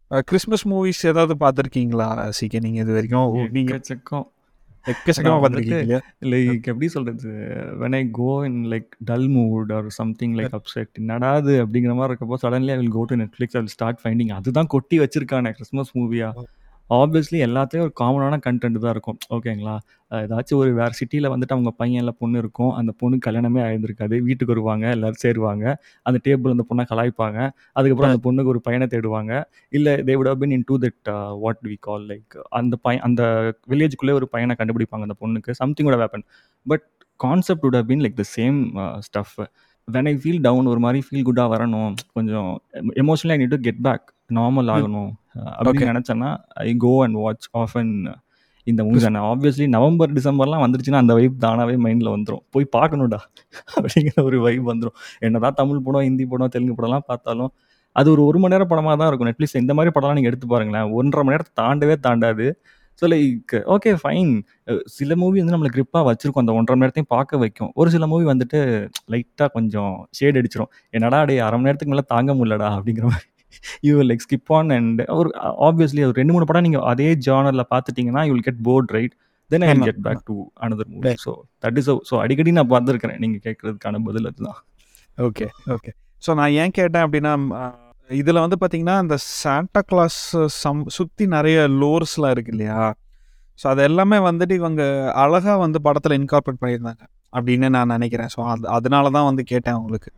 கிறிஸ்மஸ் மூவிஸ் ஏதாவது பார்த்துருக்கீங்களா சீக்கிரம் நீங்கள் இது வரைக்கும்? நீங்கள் எக்கச்சக்கம் எக்கச்சக்கமாக பார்த்துருக்கீங்க இல்லையா? லைக் எப்படி சொல்கிறது, when I go in like dull mood or something like upset என்னடாது அப்படிங்கிற மாதிரி இருக்கப்போ suddenly I will go to Netflix, I will start finding அதுதான் கொட்டி வச்சிருக்கானே கிறிஸ்மஸ் மூவியா. ஆப்வியஸ்லி எல்லாத்துலேயும் ஒரு காமனான கண்டென்ட் தான் இருக்கும், ஓகேங்களா. ஏதாச்சும் ஒரு வேறு சிட்டியில் வந்துட்டு அவங்க பையன் இல்லை பொண்ணு இருக்கும், அந்த பொண்ணு கல்யாணமே ஆயிருந்திருக்காது, வீட்டுக்கு வருவாங்க, எல்லோரும் சேருவாங்க, அந்த டேபிள் அந்த பொண்ணை கலாய்ப்பாங்க, அதுக்கப்புறம் அந்த பொண்ணுக்கு ஒரு பையனை தேடுவாங்க, இல்லை they would have been in to that what we call like அந்த பையன் அந்த வில்லேஜுக்குள்ளே ஒரு பையனை கண்டுபிடிப்பாங்க அந்த பொண்ணுக்கு, something would have happen. But concept would have been like the same stuff. When I feel down, ஒரு மாதிரி ஃபீல் குட்டாக வரணும், கொஞ்சம் emotionally I need to get back, normal ஆகணும் அப்படின்னு நினச்சேன்னா I go and watch often இந்த மூவிஸ். ஆனால் ஆப்வியஸ்லி நவம்பர் டிசம்பர்லாம் வந்துருச்சுன்னா அந்த வைப் தானாகவே மைண்டில் வந்துடும், போய் பார்க்கணும்டா அப்படிங்கிற ஒரு வைப் வந்துடும். என்னதான் தமிழ் படம், ஹிந்தி படம், தெலுங்கு படம்லாம் பார்த்தாலும் அது ஒரு ஒரு மணி நேரம் படமாக தான் இருக்கும். நெட்ஃப்ளிக்ஸ் இந்த மாதிரி படம்லாம் நீங்கள் எடுத்து பாருங்களேன், ஒன்றரை மணி நேரத்தை தாண்டவே தாண்டாது. ஸோ லைக் ஓகே ஃபைன், சில மூவி வந்து நம்மளை கிரிப்பாக வச்சுருக்கோம், அந்த ஒன்றரை மணி நேரத்தையும் பார்க்க வைக்கும். ஒரு சில மூவி வந்துட்டு லைட்டாக கொஞ்சம் ஷேட் அடிச்சிடும், என்னடா டே அரை மணி நேரத்துக்கு மேலே தாங்க முடியலடா அப்படிங்கிற மாதிரி you will like skip on. And ஒரு ஆப்வியஸ்லி ஒரு ரெண்டு மூணு படம் நீங்கள் அதே ஜானரில் பார்த்துட்டிங்கன்னா you will get bored, right? Then I will get back to another movie. So that is so அடிக்கடி நான் பார்த்துருக்கிறேன், நீங்கள் கேட்குறதுக்கான பதில் அதுதான். ஓகே ஓகே ஸோ நான் ஏன் கேட்டேன் அப்படின்னா, இதில் வந்து பார்த்தீங்கன்னா இந்த சாண்டா கிளாஸ் சம் சுற்றி நிறைய லோர்ஸ்லாம் இருக்கு இல்லையா? ஸோ அது எல்லாமே வந்துட்டு இவங்க அழகாக வந்து படத்தில் இன்கார்பரேட் பண்ணியிருந்தாங்க அப்படின்னு நான் நினைக்கிறேன். ஸோ அது அதனால தான் வந்து கேட்டேன் உங்களுக்கு.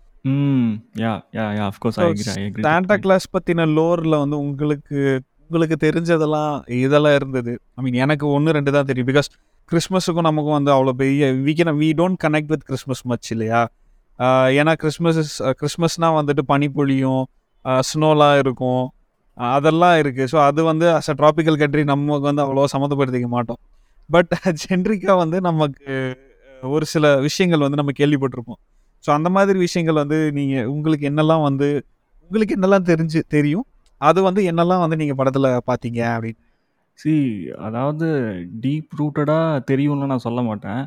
Hmm yeah yeah yeah of course I agree I agree. Santa Claus பற்றின லோரில் வந்து உங்களுக்கு உங்களுக்கு தெரிஞ்சதெல்லாம் இதெல்லாம் இருந்தது. ஐ மீன் எனக்கு ஒன்று ரெண்டு தான் தெரியும், பிகாஸ் கிறிஸ்மஸுக்கும் நமக்கும் வந்து அவ்வளோ பெரிய we can we don't connect with Christmas much இல்லையா? ஏன்னா கிறிஸ்மஸ் கிறிஸ்மஸ்னால் வந்துட்டு பனிப்பொழியும், ஸ்னோலாம் இருக்கும், அதெல்லாம் இருக்குது. ஸோ அது வந்து அஸ் அ ட்ராபிக்கல் கண்ட்ரி நமக்கு வந்து அவ்வளோ சம்மந்தப்படுத்திக்க மாட்டோம். பட் ஜென்ரிக்காக வந்து நமக்கு ஒரு சில விஷயங்கள் வந்து நம்ம கேள்விப்பட்டிருப்போம். ஸோ அந்த மாதிரி விஷயங்கள் வந்து நீங்கள் உங்களுக்கு என்னெல்லாம் வந்து உங்களுக்கு என்னெல்லாம் தெரிஞ்சு தெரியும், அது வந்து என்னெல்லாம் வந்து நீங்கள் படத்தில் பார்த்தீங்க அப்படின்னு? சி அதாவது டீப் ரூட்டடாக தெரியும்னு நான் சொல்ல மாட்டேன்.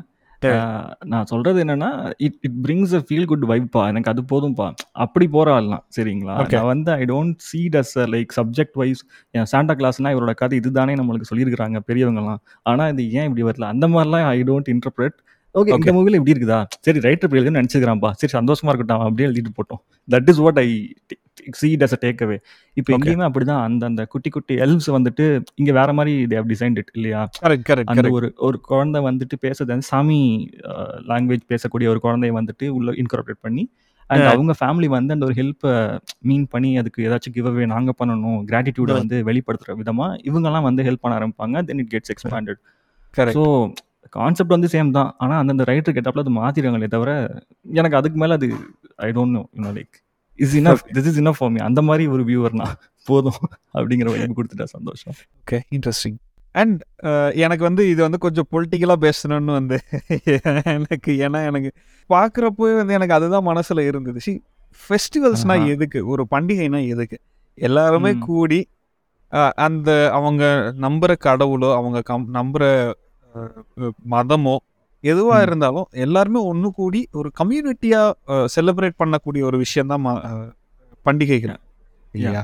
நான் சொல்கிறது என்னென்னா it it brings a feel good வைப்பா, எனக்கு அது போதும்ப்பா, அப்படி போகிற ஆள்லாம் சரிங்களா. நான் வந்து I don't see does a like subject wise. என் சாண்டா கிளாஸ்னால் இவரோட கதை இதுதானே நம்மளுக்கு சொல்லியிருக்கிறாங்க பெரியவங்கலாம், ஆனால் இது ஏன் இப்படி வரல அந்த மாதிரிலாம் ஐ டோன்ட் இன்டர்பிரட். ஓகே இந்த மூவியில் இப்படி இருக்குதா, சரி ரைட்டர் இப்படி எழுதுன்னு நினச்சிக்கிறான்ப்பா, சரி சந்தோஷமாக இருக்கட்டும் அப்படியே எழுதிட்டு போட்டோம். That is what I see it as a take away. இப்போ எங்கேயுமே அப்படிதான், அந்த அந்த குட்டி குட்டி எல்ப்ஸ் வந்துட்டு இங்கே வேற மாதிரி they have designed it இல்லையா? அந்த ஒரு ஒரு குழந்தை வந்துட்டு பேசுறது சாமி லாங்குவேஜ் பேசக்கூடிய ஒரு குழந்தைய வந்துட்டு உள்ள இன்கார்பரேட் பண்ணி அண்ட் அவங்க ஃபேமிலி வந்து அந்த ஒரு ஹெல்ப்பை மீன் பண்ணி அதுக்கு ஏதாச்சும் கிவ் அவே நாங்கள் பண்ணணும், கிராட்டிடியூடை வந்து வெளிப்படுத்துகிற விதமாக இவங்கெல்லாம் வந்து ஹெல்ப் பண்ண ஆரம்பிப்பாங்க. Then it gets expanded. So concept வந்து சேம் தான், ஆனால் அந்தந்த ரைட்டர் கெட்டப்பில் அது மாற்றிடுறாங்களே தவிர எனக்கு அதுக்கு மேலே அது I don't know you know like is enough, this is enough for me. அந்த மாதிரி ஒரு வியூவர்னா போதும் அப்படிங்கிற வைப்பு கொடுத்துட்டா சந்தோஷம். Okay interesting. அண்ட் எனக்கு வந்து இது வந்து கொஞ்சம் பொலிட்டிக்கலாக பேசணும்னு வந்து எனக்கு ஏன்னா எனக்கு பார்க்குறப்போ வந்து எனக்கு அதுதான் மனசில் இருந்தது. சி ஃபெஸ்டிவல்ஸ்னால் எதுக்கு, ஒரு பண்டிகைனா எதுக்கு, எல்லாருமே கூடி அந்த அவங்க நம்புகிற கடவுளோ அவங்க கம் நம்புகிற மதமோ எதுவாக இருந்தாலும் எல்லாருமே ஒன்று கூடி ஒரு கம்யூனிட்டியாக செலிப்ரேட் பண்ணக்கூடிய ஒரு விஷயந்தான் பண்டிகைகள் இல்லையா?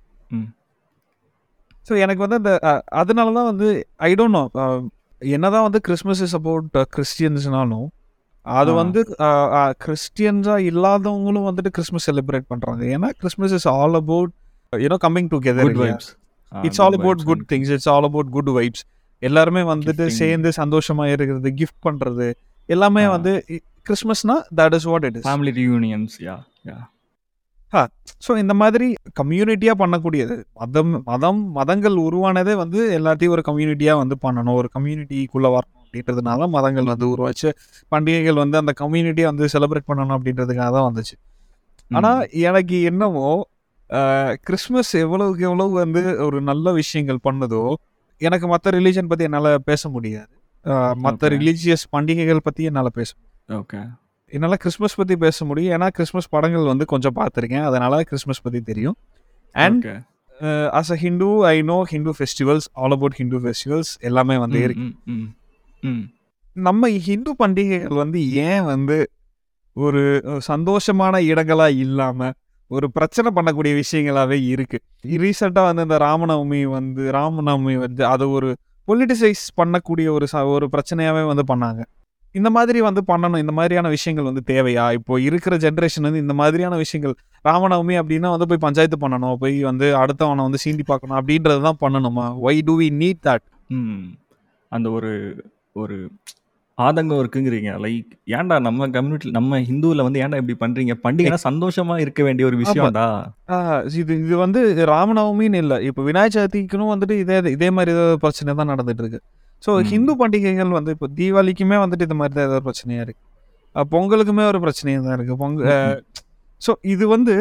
ஸோ எனக்கு வந்து அந்த அதனால தான் வந்து ஐ டோன்ட் நோ, என்னதான் வந்து கிறிஸ்மஸ் இஸ் அபவுட் கிறிஸ்டியன்ஸ்னாலும் அது வந்து கிறிஸ்டியன்ஸாக இல்லாதவங்களும் வந்துட்டு கிறிஸ்மஸ் செலிப்ரேட் பண்ணுறாங்க. ஏன்னா Christmas is all about you know coming together. It's all about good things, it's all about good vibes. எல்லாருமே வந்துட்டு சேர்ந்து சந்தோஷமா இருக்கிறது, கிஃப்ட் பண்றது எல்லாமே வந்து கிறிஸ்மஸ்னா that is what it is. Family reunions. Yeah yeah ha so இந்த மாதிரி கம்யூனிட்டியாக பண்ணக்கூடியது. மதம் மதம் மதங்கள் உருவானதே வந்து எல்லாத்தையும் ஒரு கம்யூனிட்டியாக வந்து பண்ணணும், ஒரு கம்யூனிட்டிக்குள்ளே வரணும் அப்படின்றதுனால மதங்கள் வந்து உருவாச்சு. பண்டிகைகள் வந்து அந்த கம்யூனிட்டியை வந்து செலிப்ரேட் பண்ணணும் அப்படின்றதுக்காக தான் வந்துச்சு. ஆனால் எனக்கு என்னவோ கிறிஸ்மஸ் எவ்வளவுக்கு எவ்வளவு வந்து ஒரு நல்ல விஷயங்கள் பண்ணுதோ எனக்கு மற்ற ரிலீஜன் பற்றி என்னால் பேச முடியாது, மற்ற ரிலீஜியஸ் பண்டிகைகள் பற்றி என்னால் பேச முடியும். ஓகே என்னால் கிறிஸ்மஸ் பற்றி பேச முடியும், ஏன்னா கிறிஸ்மஸ் படங்கள் வந்து கொஞ்சம் பார்த்துருக்கேன், அதனால் கிறிஸ்மஸ் பற்றி தெரியும். And as a Hindu I know Hindu festivals, all about Hindu festivals எல்லாமே வந்து இருக்கு. நம்ம ஹிந்து பண்டிகைகள் வந்து ஏன் வந்து ஒரு சந்தோஷமான இடங்களாக இல்லாமல் ஒரு பிரச்சனை பண்ணக்கூடிய விஷயங்களாவே இருக்கு. ரீசெண்டாக வந்து இந்த ராமநவமி வந்து ராமநவமி வந்து அதை ஒரு பொலிட்டிசைஸ் பண்ணக்கூடிய ஒரு ச ஒரு பிரச்சனையாகவே வந்து பண்ணாங்க. இந்த மாதிரி வந்து பண்ணணும், இந்த மாதிரியான விஷயங்கள் வந்து தேவையா? இப்போ இருக்கிற ஜென்ரேஷன் வந்து இந்த மாதிரியான விஷயங்கள் ராமநவமி அப்படின்னா வந்து போய் பஞ்சாயத்து பண்ணணும், போய் வந்து அடுத்தவனை வந்து சீண்டி பார்க்கணும் அப்படின்றது தான் பண்ணணுமா? Why do we need that? Hmm அந்த ஒரு ஒரு ஆதங்கம் இருக்குங்கிறீங்க. லைக் ஏன்டா நம்ம கம்யூனிட்டி நம்ம ஹிந்துவில் வந்து ஏன்டா இப்படி பண்ணுறீங்க? பண்டிகைனா சந்தோஷமா இருக்க வேண்டிய ஒரு விஷயம்டா. இது இது வந்து ராமநவமின்னு இல்லை, இப்போ விநாயகர் சதுர்த்திக்குன்னு வந்துட்டு இதே இதே மாதிரி ஏதாவது பிரச்சனை தான் நடந்துட்டு இருக்கு. ஸோ ஹிந்து பண்டிகைகள் வந்து இப்போ தீபாவளிக்குமே வந்துட்டு இது மாதிரி தான் ஏதாவது பிரச்சனையாக இருக்குது, பொங்கலுக்குமே ஒரு பிரச்சனையாக தான் இருக்குது. பொங்கல் ஸோ இது வந்து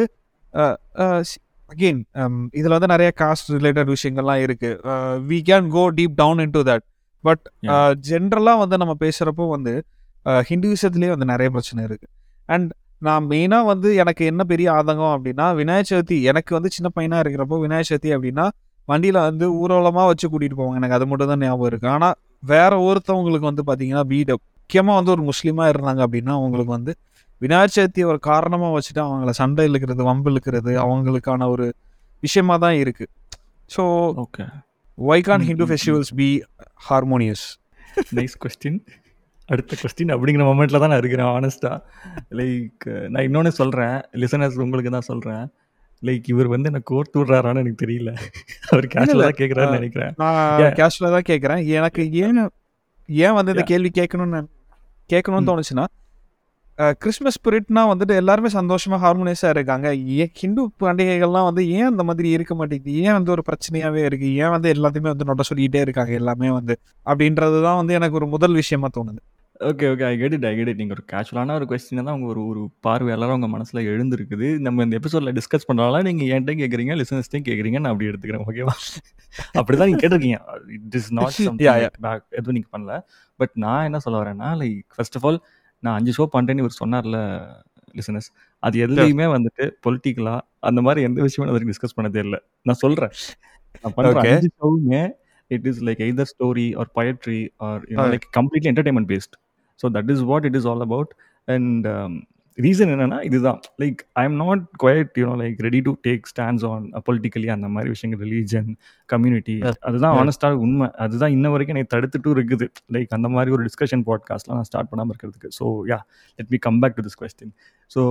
அகெயின் இதில் வந்து நிறைய காஸ்ட் ரிலேட்டட் விஷயங்கள்லாம் இருக்குது. We can go deep down in to that. But ஜென்ரலாக வந்து நம்ம பேசுகிறப்போ வந்து ஹிந்துவிசத்துலேயே வந்து நிறைய பிரச்சனை இருக்குது. அண்ட் நான் மெயினாக வந்து எனக்கு என்ன பெரிய ஆதங்கம் அப்படின்னா, விநாயகர் சதுர்த்தி எனக்கு வந்து சின்ன பையனாக இருக்கிறப்போ விநாயகர் சதுர்த்தி அப்படின்னா வண்டியில் வந்து ஊர்வலமாக வச்சு கூட்டிகிட்டு போவாங்க, எனக்கு அது மட்டும் தான் ஞாபகம் இருக்குது. ஆனால் வேற ஒருத்தவங்களுக்கு வந்து பார்த்தீங்கன்னா வீடு முக்கியமாக வந்து ஒரு முஸ்லீமாக இருந்தாங்க அப்படின்னா அவங்களுக்கு வந்து விநாயகர் சதுர்த்தியை ஒரு காரணமாக வச்சுட்டு அவங்கள சண்டை இழுக்கிறது, வம்பு இழுக்கிறது அவங்களுக்கான ஒரு விஷயமா தான் இருக்குது. So okay, why can't Hindu festivals be harmonious? Nice question. அடுத்த கொஸ்டின் அப்படிங்கிற மொமெண்ட்டில் தான் நான் இருக்கிறேன் ஆனஸ்ட்டாக. லைக் நான் இன்னொன்று சொல்கிறேன், லிசனர்ஸ் உங்களுக்கு தான் சொல்கிறேன். லைக் இவர் வந்து என்ன கோர்த்து விடுறாரான்னு எனக்கு தெரியல. அவர் கேஷுவலாக தான் கேட்குறாருன்னு நினைக்கிறேன். நான் கேஷுவலாக தான் கேட்குறேன். எனக்கு ஏன் ஏன் வந்து இந்த கேள்வி கேட்கணும்னு கேட்கணும்னு தோணுச்சுன்னா, கிறிஸ்மஸ் ஸ்பிரிட்னா வந்துட்டு எல்லாருமே சந்தோஷமாக ஹார்மோனியஸாக இருக்காங்க. ஏன் ஹிந்து பண்டிகைகள்லாம் வந்து ஏன் அந்த மாதிரி இருக்க மாட்டேங்குது? ஏன் வந்து ஒரு பிரச்சனையாகவே இருக்குது? ஏன் வந்து எல்லாத்தையுமே வந்து நொட்ட சொல்லிக்கிட்டே இருக்காங்க எல்லாமே வந்து அப்படின்றது தான் வந்து எனக்கு ஒரு முதல் விஷயமா தோணுது. Okay okay I get it I get it நீங்கள் ஒரு கேஷுவலான ஒரு கொஸ்டினை தான் அவங்க ஒரு ஒரு பார்வையாளராக உங்கள் மனசில் எழுந்திருக்குது. நம்ம இந்த எபிசோடில் டிஸ்கஸ் பண்ணுறதால நீங்கள் என்கிட்ட கேட்குறீங்க, லிசனர்ஸ்டையும் கேட்குறீங்க, நான் அப்படி எடுத்துக்கிறேன். ஓகேவா? அப்படி தான் நீங்கள் கேட்டிருக்கீங்க. இட் இஸ் நாட் பேக் எதுவும் நீங்கள் பண்ணல. பட் நான் என்ன சொல்ல வரேன்னா, லைக் ஃபர்ஸ்ட் ஆஃப் ஆல் நான் அஞ்சு ஷோ பண்ணுறேன்னு இவர் சொன்னார்ல லிசனர்ஸ், அது எதுலையுமே வந்துட்டு பொலிட்டிக்கலாக அந்த மாதிரி எந்த விஷயமும் நான் டிஸ்கஸ் பண்ணதே இல்லை. நான் சொல்கிறேன், நான் பண்ணுறேன் அஞ்சு ஷோவுமே it is like either story or poetry or like completely entertainment based. So that is what it is all about. And reason என்னன்னா இதுதான், like I am not quite you know like ready to take stands on politically அந்த மாதிரி விஷயங்கள், religion, community. அதுதான் ஆனஸ்டாக உண்மை. அதுதான் இன்ன வரைக்கும் எனக்கு தடுத்துட்டும் இருக்குது. லைக் அந்த மாதிரி ஒரு டிஸ்கஷன் பாட்காஸ்ட்லாம் நான் ஸ்டார்ட் பண்ணாமல் இருக்கிறதுக்கு. So yeah let me come back to this question. ஸோ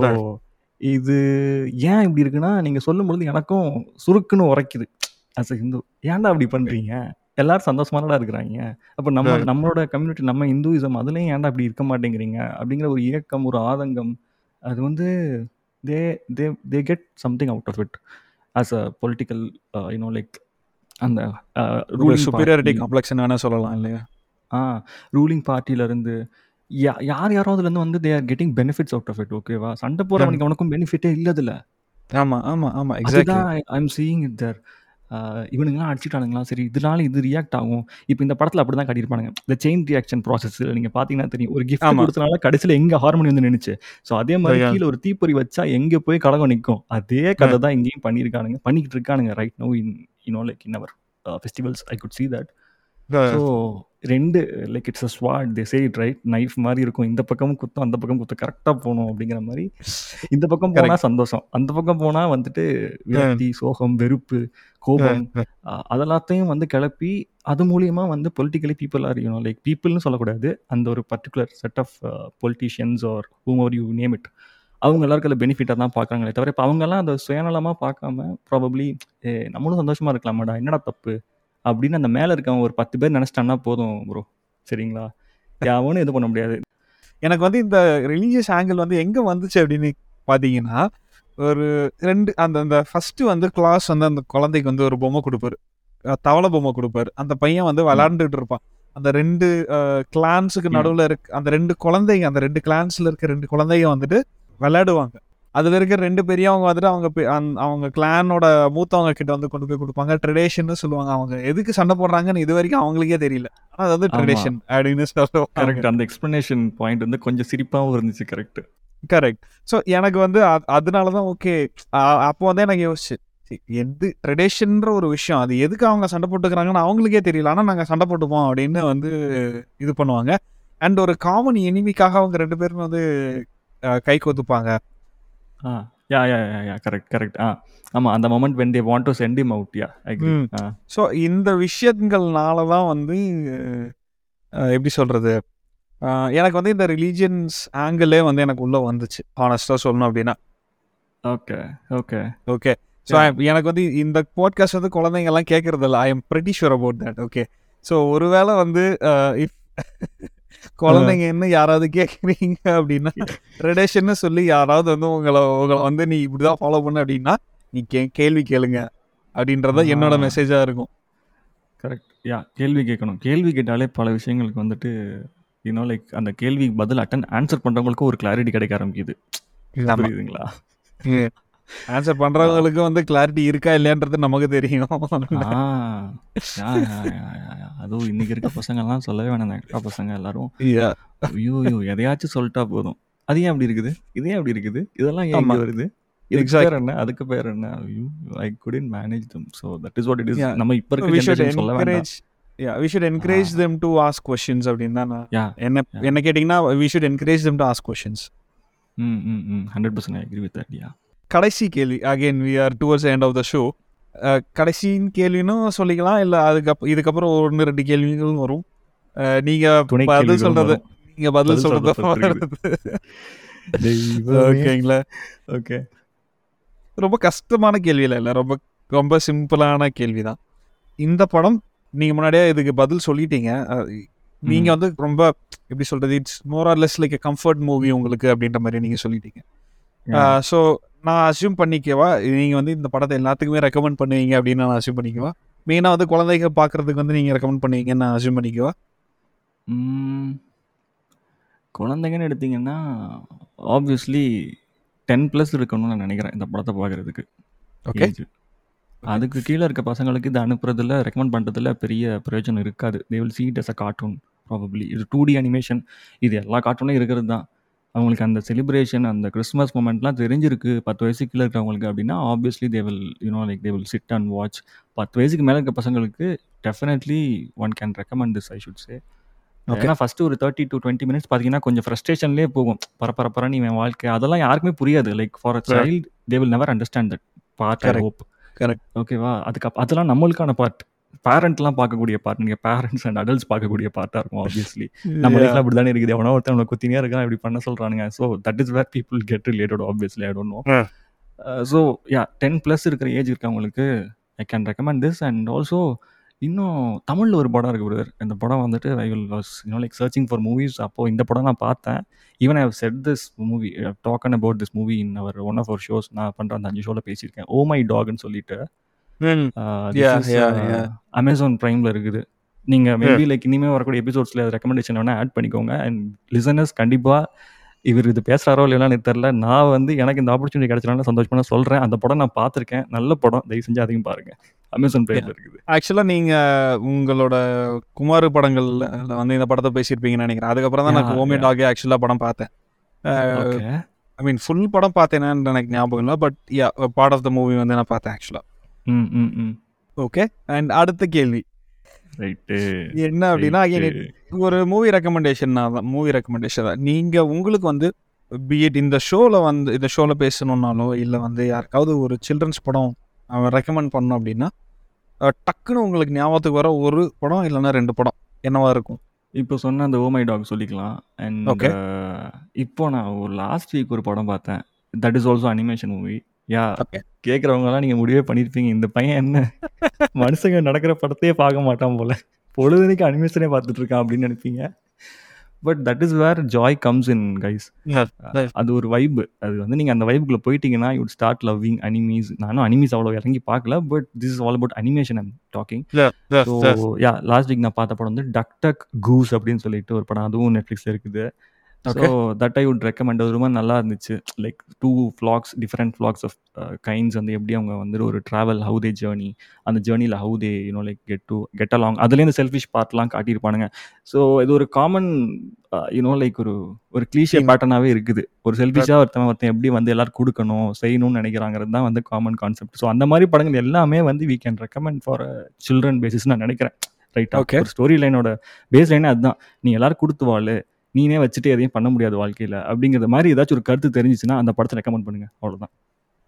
இது ஏன் இப்படி இருக்குன்னா, நீங்கள் சொல்லும்பொழுது எனக்கும் சுருக்குன்னு உரைக்குது. அஸ் அ ஹிந்து, ஏன்டா அப்படி பண்ணுறீங்க? எல்லாரும் சந்தோஷமானடா இருக்கிறாங்க. அப்போ நம்ம நம்மளோட கம்யூனிட்டி, நம்ம இந்துயிசம் அதுலேயும் ஏன்டா அப்படி இருக்க மாட்டேங்கிறீங்க அப்படிங்கிற ஒரு இயக்கம், ஒரு ஆதங்கம், அது வந்து they they they get something out of it as a political you know like அந்த சுப்பீரியாரிட்டி காம்ப்ளெக்ஸ் என்ன சொல்லலாம் இல்லையா? ஆ ரூலிங் பார்ட்டியிலேருந்து யா யார் யாரோ அதுலேருந்து வந்து they are getting benefits out of it. ஓகேவா? சண்டை போகிறவனுக்கு அவனுக்கும் பெனிஃபிட்டே இல்லை அதில். ஆமாம் ஆமாம் ஆமாம் exactly. I am seeing it there. இவனுங்களாம் அடிச்சுட்டானுங்களா, சரி இதனால இது ரியாக்ட் ஆகும். இப்போ இந்த படத்தில் அப்படி தான் காட்டியிருப்பானுங்க, இந்த செயின் ரியாக்ஷன் ப்ராசஸ். நீங்கள் பார்த்தீங்கன்னா தெரியும், ஒரு கிஃப்ட் கொடுத்தனால கடைசியில் எங்கே ஹார்மோனி வந்து நின்றுச்சு. ஸோ அதே மாதிரி கீழே ஒரு தீப்பொறி வச்சா எங்கே போய் கடகம் நிற்கும். அதே கதை தான் இங்கேயும் பண்ணியிருக்கானுங்க, பண்ணிக்கிட்டு இருக்கானுங்க right no in you know like in our festivals. I could see that. So ரெண்டு like it's a swat, they say it right, knife மாதிரி இருக்கும். இந்த பக்கமும் குத்தும், அந்த பக்கம் குத்தும், கரெக்டாக போகணும் அப்படிங்கிற மாதிரி. இந்த பக்கம் போனால் சந்தோஷம், அந்த பக்கம் போனால் வந்துட்டு விரக்தி, சோகம், வெறுப்பு, கோபம், அதெல்லாத்தையும் வந்து கிளப்பி அது மூலியமாக வந்து politically people are you know like பீப்புள்னு சொல்லக்கூடாது, அந்த ஒரு particular set of politicians or whomever you name it, அவங்க எல்லாருக்கும் அதில் பெனிஃபிட்டாக தான் பார்க்குறாங்களே தவிர, இப்போ அவங்கெல்லாம் அதை சுயநலமாக பார்க்காம ப்ராபப்ளி நம்மளும் சந்தோஷமாக இருக்கலாமாடா, என்னடா தப்பு அப்படின்னு அந்த மேலே இருக்கவங்க ஒரு பத்து பேர் நினச்சிட்டான்னா போதும் ப்ரோ, சரிங்களா? யாவும் இது பண்ண முடியாது. எனக்கு வந்து இந்த ரிலீஜியஸ் ஆங்கிள் வந்து எங்கே வந்துச்சு அப்படின்னு பார்த்தீங்கன்னா, ஒரு ரெண்டு அந்த அந்த ஃபஸ்ட்டு வந்து கிளாஸ் வந்து அந்த குழந்தைக்கு வந்து ஒரு பொம்மை கொடுப்பாரு, தவளை பொம்மை கொடுப்பாரு. அந்த பையன் வந்து விளாண்டுட்டு இருப்பான். அந்த ரெண்டு கிளான்ஸுக்கு நடுவில் இருக்க அந்த ரெண்டு குழந்தைங்க, அந்த ரெண்டு கிளான்ஸில் இருக்க ரெண்டு குழந்தைங்க வந்துட்டு விளையாடுவாங்க. அதில் இருக்கிற ரெண்டு பெரியவங்க வந்துட்டு அவங்க அவங்க கிளானோட மூத்தவங்க கிட்ட வந்து கொண்டு போய் கொடுப்பாங்க. ட்ரெடிஷன்னு சொல்லுவாங்க. அவங்க எதுக்கு சண்டை போடுறாங்கன்னு இது வரைக்கும் அவங்களுக்கே தெரியல, ஆனால் அது வந்து ட்ரெடிஷன் அப்படின்னு சொல்லுவாங்க. கரெக்ட். அந்த எக்ஸ்பிளனேஷன் பாயிண்ட் வந்து கொஞ்சம் சிரிப்பாகவும் இருந்துச்சு. Correct correct. ஸோ எனக்கு வந்து அதனால தான் ஓகே. அப்போ வந்து எனக்கு யோசிச்சு, எது ட்ரெடிஷன்ற ஒரு விஷயம், அது எதுக்கு அவங்க சண்டை போட்டுக்கிறாங்கன்னு அவங்களுக்கே தெரியல, ஆனால் நாங்கள் சண்டை போட்டுப்போம் அப்படின்னு வந்து இது பண்ணுவாங்க. அண்ட் ஒரு காமன் எனிமிக்காக அவங்க ரெண்டு பேரும் வந்து கை கொத்துப்பாங்க. யா yeah yeah yeah correct correct ah ஆமாம் அந்த moment when they want to send him out yeah agree ah so இந்த விஷயங்கள்னால தான் வந்து அஹ், எப்படி சொல்கிறது, எனக்கு வந்து இந்த ரிலீஜியன்ஸ் ஆங்கிளே வந்து எனக்கு உள்ளே வந்துச்சு ஹானஸ்ட்டாக சொல்லணும் அப்படின்னா. ஓகே ஓகே ஓகே ஸோ எனக்கு வந்து இந்த பாட்காஸ்ட் வந்து குழந்தைங்கெல்லாம் கேட்குறது இல்லை. I am pretty sure about that. Okay so ஒருவேளை வந்து இஃப் குழந்தைங்க என்ன யாராவது கேட்குறீங்க அப்படின்னா ரிலேஷன்னு சொல்லி யாராவது வந்து உங்களை உங்களை வந்து நீ இப்படி தான் ஃபாலோ பண்ண அப்படின்னா நீ கே கேள்வி கேளுங்க அப்படின்றத என்னோட மெசேஜாக இருக்கும். கரெக்ட் யா கேள்வி கேட்கணும். கேள்வி கேட்டாலே பல விஷயங்களுக்கு வந்துட்டு யூனோ லைக் அந்த கேள்விக்கு பதில் அட்டன் ஆன்சர் பண்ணுறவங்களுக்கு ஒரு கிளாரிட்டி கிடைக்க ஆரம்பிக்குது. புரியுதுங்களா? ஆன்சர் பண்ணுறவங்களுக்கு வந்து கிளாரிட்டி இருக்கா இல்லையான்றது நமக்கு தெரியும். ஆ யா யா யா யா யா. அதுவும் இன்னைக்கு இருக்க பசங்கள்லாம் சொல்லவே வேணாம். அந்த அக்கா பசங்க எல்லாரும் ஐயோ ஐயோ எதையாச்சும் சொல்லிட்டா போதும். அது ஏன் அப்படி இருக்குது, இதே அப்படி இருக்குது, இதெல்லாம் ஏன் இங்கே வருது, இதுக்கு பேர் என்ன, அதுக்கு பேர் என்ன, ஐயோ ஐ couldn't manage them. So that is what it is. நம்ம இப்போ இருக்க we should ஜெனரேஷன் சொல்ல வேண்டாம். encourage yeah we should encourage them to ask questions அப்படின்னா நான் யா என்ன என்ன கேட்டிங்கன்னா we should encourage them to ask questions. Hmm hmm hmm hundred percent I agree with that. Yeah கடைசி கேள்வி, again we are towards the end of the show. கடைசியின் கேள்வினும் சொல்லிக்கலாம், இல்லை அதுக்கப்புறம் இதுக்கப்புறம் ஒன்று ரெண்டு கேள்விகளும் வரும். அஹ், நீங்க துணை பதில் கேள்விகளும் சொல்றது வரும். நீங்க பதில் பதில் சொல்றது சொல்றது இருக்குது. தெய்வமே. ஓகேங்களா? ஓகே ரொம்ப கஷ்டமான கேள்வி இல்லை இல்லை ரொம்ப ரொம்ப சிம்பிளான கேள்வி தான். இந்த படம் நீங்கள் முன்னாடியே இதுக்கு பதில் சொல்லிட்டீங்க. நீங்கள் வந்து ரொம்ப எப்படி சொல்கிறது, it's more or less like comfort movie உங்களுக்கு அப்படின்ற மாதிரி நீங்கள் சொல்லிட்டீங்க. ஸோ நான் அஸ்யூம் பண்ணிக்கவா நீங்கள் வந்து இந்த படத்தை எல்லாத்துக்குமே ரெக்கமெண்ட் பண்ணுவீங்க அப்படின்னு நான் அஸ்யூம் பண்ணிக்கவா? மெயினாக வந்து குழந்தைங்க பார்க்குறதுக்கு வந்து நீங்கள் ரெக்கமெண்ட் பண்ணுவீங்கன்னு நான் அஸ்யூம் பண்ணிக்கவா? ம், குழந்தைங்கன்னு எடுத்தீங்கன்னா ஆப்வியஸ்லி டென் ப்ளஸ் இருக்கணும்னு நான் நினைக்கிறேன் இந்த படத்தை பார்க்குறதுக்கு. ஓகே ஏஜ் அதுக்கு கீழே இருக்க பசங்களுக்கு இது அனுப்புறதுல ரெக்கமெண்ட் பண்ணுறதுல பெரிய பிரயோஜனம் இருக்காது. They will see it as a cartoon probably. இது டூ டி அனிமேஷன், இது எல்லா கார்ட்டூன்லையும் இருக்கிறது தான். அவங்களுக்கு அந்த செலிப்ரேஷன் அந்த கிறிஸ்மஸ் மூமெண்ட்லாம் தெரிஞ்சிருக்கு பத்து வயசுக்கு கீழே இருக்கிறவங்களுக்கு அப்படின்னா obviously they will you know like they will sit and watch. பத்து வயசுக்கு மேலே இருக்க பசங்களுக்கு definitely one can recommend this I should say. Okay. ஏன்னா ஃபஸ்ட்டு ஒரு தேர்ட்டி டு டுவெண்ட்டி மினிட்ஸ் பார்த்தீங்கன்னா கொஞ்சம் ஃப்ரஸ்ட்ரேஷன்லேயே போகும். பரபரப்பரன்னு இவன் வாழ்க்கை அதெல்லாம் யாருக்குமே புரியாது. Like for a child they will never understand that part. I Correct. Hope. Correct. ஓகேவா? அதுக்கு அப் அதெல்லாம் நம்மளுக்கான பார்ட். பேரண்ட்லாம் பார்க்கக்கூடிய பார்ட். நீங்கள் பேரண்ட்ஸ் அண்ட் அடல்ட்ஸ் பார்க்கக்கூடிய பார்ட்டாக இருக்கும் ஆப்வியஸ்லி. நம்ம லைஃப்ல அப்படி தானே இருக்குது. எவனோ ஒருத்தன் அவனை குத்தினே இருக்கான், இப்படி பண்ண சொல்கிறானுங்க. So that is where people get related obviously. I don't know. So yeah ten plus இருக்கிற ஏஜ் இருக்கவங்களுக்கு I can recommend this. And also இன்னும் தமிழில் ஒரு படம் இருக்குது பிரதர். இந்த படம் வந்துட்டு I will was you know like searching for movies. அப்போது இந்த படம் நான் பார்த்தேன். Even I have said this movie talked about this movie in our one of our shows. நான் பண்ணுற அந்த அஞ்சு ஷோவில் பேசியிருக்கேன். ஓ மை டாக்னு சொல்லிட்டு அமேசான் பிரைமில் இருக்குது. நீங்கள் மேபி லைக் இனிமேல் வரக்கூடிய எபிசோட்ஸில் ரெக்கமெண்டேஷன் வேணால் ஆட் பண்ணிக்கோங்க. அண்ட் லிசனர்ஸ் கண்டிப்பாக இவர் இது பேசுகிறாரோ இல்லைன்னா எனக்கு தெரில. நான் வந்து எனக்கு இந்த ஆப்பர்ச்சுனிட்டி கிடைச்சனால சந்தோஷமாக சொல்கிறேன். அந்த படம் நான் பார்த்துருக்கேன், நல்ல படம். தயவு செஞ்சு அதையும் பாருங்கள். அமேசான் பிரைமில் இருக்குது. ஆக்சுவலாக நீங்கள் உங்களோட குமார் படங்கள்ல வந்து இந்த படத்தை பேசியிருப்பீங்கன்னு நினைக்கிறேன். அதுக்கப்புறம் தான் நான் ஓமே டாகே ஆக்சுவலாக படம் பார்த்தேன். ஐ மீன் ஃபுல் படம் பார்த்தேன்னு எனக்கு ஞாபகம் இல்லை. But yeah part of the movie வந்து நான் பார்த்தேன் ஆக்சுவலாக. ம் ம் ம் ஓகே. அண்ட் அடுத்த கேள்வி ரைட்டு என்ன அப்படின்னா, ஒரு மூவி ரெக்கமெண்டேஷன் தான் மூவி ரெக்கமெண்டேஷன் தான் நீங்கள் உங்களுக்கு வந்து பிஎட் இந்த ஷோவில் வந்து இந்த ஷோவில் பேசணுன்னாலோ இல்லை வந்து யாருக்காவது ஒரு சில்ட்ரன்ஸ் படம் அவன் ரெக்கமெண்ட் பண்ணணும் அப்படின்னா டக்குன்னு உங்களுக்கு ஞாபகத்துக்கு வர ஒரு படம் இல்லைன்னா ரெண்டு படம் என்னவா இருக்கும்? இப்போ சொன்ன அந்த ஓ மை டாக் சொல்லிக்கலாம். And Okay. இப்போ நான் ஒரு லாஸ்ட் வீக் ஒரு படம் பார்த்தேன். That is also animation movie. Yeah Okay. கேட்குறவங்கலாம் நீங்கள் முடிவே பண்ணியிருப்பீங்க, இந்த பையன் என்ன மனுஷங்க நடக்கிற படத்தையே பார்க்க மாட்டான் போல, பொழுதுனைக்கு அனிமேஷனே பார்த்துட்டு இருக்கான் அப்படின்னு நினைப்பீங்க. But that is where joy comes in guys. அது ஒரு வைப். அது வந்து நீங்கள் அந்த வைப்புக்குள்ளே போயிட்டீங்கன்னா you would start loving animes. நானும் அனிமீஸ் அவ்வளோ இறங்கி பார்க்கல, but this is all about animation I'm talking. So yeah last week நான் பார்த்த படம் வந்து டக் டக் கூஸ் அப்படின்னு சொல்லிட்டு ஒரு படம். அதுவும் நெட்ஃப்ளிக்ஸில் இருக்குது. So that I would recommend. அது ரொம்ப நல்லா இருந்துச்சு. Like two flocks different flocks of kinds வந்து எப்படி அவங்க வந்து ஒரு ட்ராவல் ஹவு தே ஜேர்னி, அந்த ஜேர்னியில் how they you know like get to get along. அதுலேருந்து செல்ஃபிஷ் பார்ட்லாம் காட்டியிருப்பானுங்க. ஸோ இது ஒரு காமன் யூனோ லைக் ஒரு ஒரு கிளீஷே பேட்டர்னாகவே இருக்குது. ஒரு செல்ஃபிஷாக ஒருத்தன் ஒருத்தன் எப்படி வந்து எல்லாரும் கொடுக்கணும் செய்யணும்னு நினைக்கிறாங்கிறது தான் வந்து காமன் கான்செப்ட். ஸோ அந்த மாதிரி படங்கள் எல்லாமே வந்து we can recommend for children basis நான் நினைக்கிறேன். ரைட்டா? ஒரு ஸ்டோரி லைனோட பேஸ் லைனே அதுதான். நீ எல்லாரும் கொடுத்து வாழு, நீனே வச்சுட்டு எதையும் பண்ண முடியாது வாழ்க்கையில் அப்படிங்கிற மாதிரி ஏதாச்சும் ஒரு கருத்து தெரிஞ்சிச்சுன்னா அந்த படத்தை ரெக்கமெண்ட் பண்ணுங்க. அவ்வளோதான்.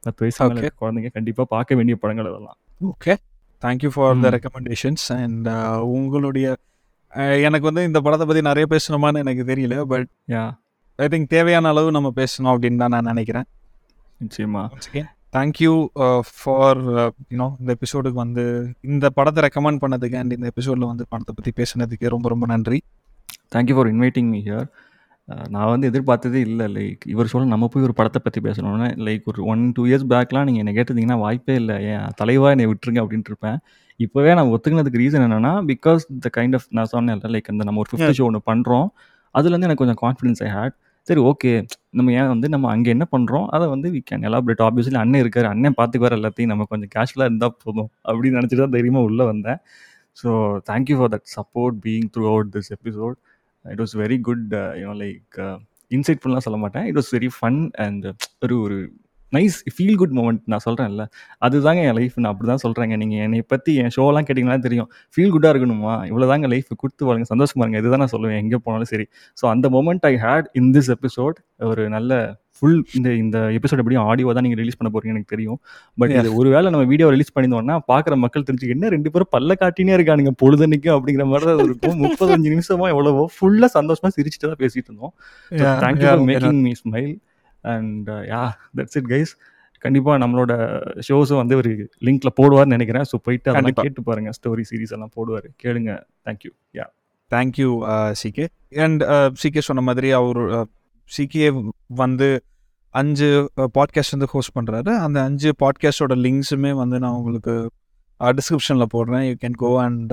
பத்து வயசு மேலே Okay. இருக்க குழந்தைங்க கண்டிப்பாக பார்க்க வேண்டிய படங்கள் அதெல்லாம். ஓகே, தேங்க்யூ ஃபார் த ம். ரெக்கமெண்டேஷன்ஸ். அண்ட் உங்களுடைய அஹ், எனக்கு வந்து இந்த படத்தை பற்றி நிறைய பேசணுமான்னு எனக்கு தெரியல, பட் யா ஐ திங்க் தேவையான அளவு நம்ம பேசணும் அப்படின்னு தான் நான் நினைக்கிறேன். நிச்சயமா. Once again thank you for you know இந்த எபிசோடுக்கு வந்து இந்த படத்தை ரெக்கமெண்ட் பண்ணதுக்கு அண்ட் இந்த எபிசோடில் வந்து படத்தை பற்றி பேசுனதுக்கு ரொம்ப ரொம்ப நன்றி. Thank you for inviting me here. நான் வந்து எதிர்பார்த்ததே இல்லை, லைக் இவர் சொல்ல நம்ம போய் ஒரு படத்தை பற்றி பேசணும்னு. லைக் ஒரு ஒன் டூ இயர்ஸ் பேக்லாம் நீங்கள் என்னை கேட்டிருந்தீங்கன்னா வாய்ப்பே இல்லை, ஏன் தலைவா என்னை விட்டுருங்க அப்படின்ட்டு இருப்பேன். இப்போவே நான் ஒத்துக்கினதுக்கு ரீசன் என்னென்னா, பிகாஸ் த கைண்ட் ஆஃப் நான் சொன்னேன்ல, லைக் அந்த நம்ம ஒரு ஃபிஃப்த் ஷோ ஒன்று பண்ணுறோம், அதுலேருந்து எனக்கு கொஞ்சம் கான்ஃபிடன்ஸ் ஐ ஹேட். சரி ஓகே, நம்ம ஏன் வந்து நம்ம அங்கே என்ன பண்ணுறோம் அதை வந்து வி கேன் எலாபரேட். ஆப்வியஸ்லி அண்ணன் இருக்கார், அண்ணன் பார்த்துக்குவார் எல்லாத்தையும், நம்ம கொஞ்சம் கேஷுவலாக இருந்தால் போதும் அப்படின்னு நினச்சிட்டு தான் தைரியமாக உள்ளே வந்தேன். So thank you for that support being throughout this episode. It was very good, you know like இன்சைட்ஃபுல்லாம் சொல்ல மாட்டேன், it was very fun and ஒரு ஒரு நைஸ் ஃபீல் குட் மூமெண்ட். நான் சொல்கிறேன்ல, அதுதாங்க என் லைஃப். நான் அப்படி தான் சொல்கிறேங்க. நீங்கள் என்னை பற்றி என் ஷோலாம் கேட்டிங்கன்னா தெரியும், ஃபீல் குட்டாக இருக்கணுமா, இவ்வளோ தாங்க லைஃப், கொடுத்து வாங்க, சந்தோஷமா இருங்க, இதுதான் நான் சொல்லுவேன் எங்கே போனாலும் சரி. ஸோ அந்த moment I had in this episode. ஒரு நல்ல ஃபுல் இந்த இந்த எபிசோட் எப்படியும் ஆடியோ தான் நீங்கள் ரிலீஸ் பண்ண போகிறீங்க எனக்கு தெரியும். பட் இது ஒரு வேளை நம்ம வீடியோ ரிலீஸ் பண்ணியிருந்தோம்னா பார்க்குற மக்கள் தெரிஞ்சு என்ன ரெண்டு பேரும் பல்ல காட்டினே இருக்கானுங்க பொழுதுனிக்கு அப்படிங்கிற மாதிரி தான் இருக்கும். முப்பத்தஞ்சு நிமிஷமா எவ்வளவோ ஃபுல்லாக சந்தோஷமாக சிரிச்சுட்டு தான் பேசிட்டு இருந்தோம். Thank you for making me smile and yeah that's it guys. கண்டிப்பாக நம்மளோட ஷோஸும் வந்து ஒரு லிங்க்ல போடுவார்னு நினைக்கிறேன். ஸோ போயிட்டு அதெல்லாம் கேட்டு பாருங்க, ஸ்டோரி சீரீஸ் எல்லாம் போடுவார், கேளுங்க. Thank you. Yeah thank you CK. And CK சொன்ன மாதிரி அவர் சிகே வந்து அஞ்சு பாட்காஸ்ட் வந்து ஹோஸ்ட் பண்ணுறாரு. அந்த அஞ்சு பாட்காஸ்டோட லிங்க்ஸுமே வந்து நான் உங்களுக்கு டிஸ்கிரிப்ஷனில் போடுறேன். You can go and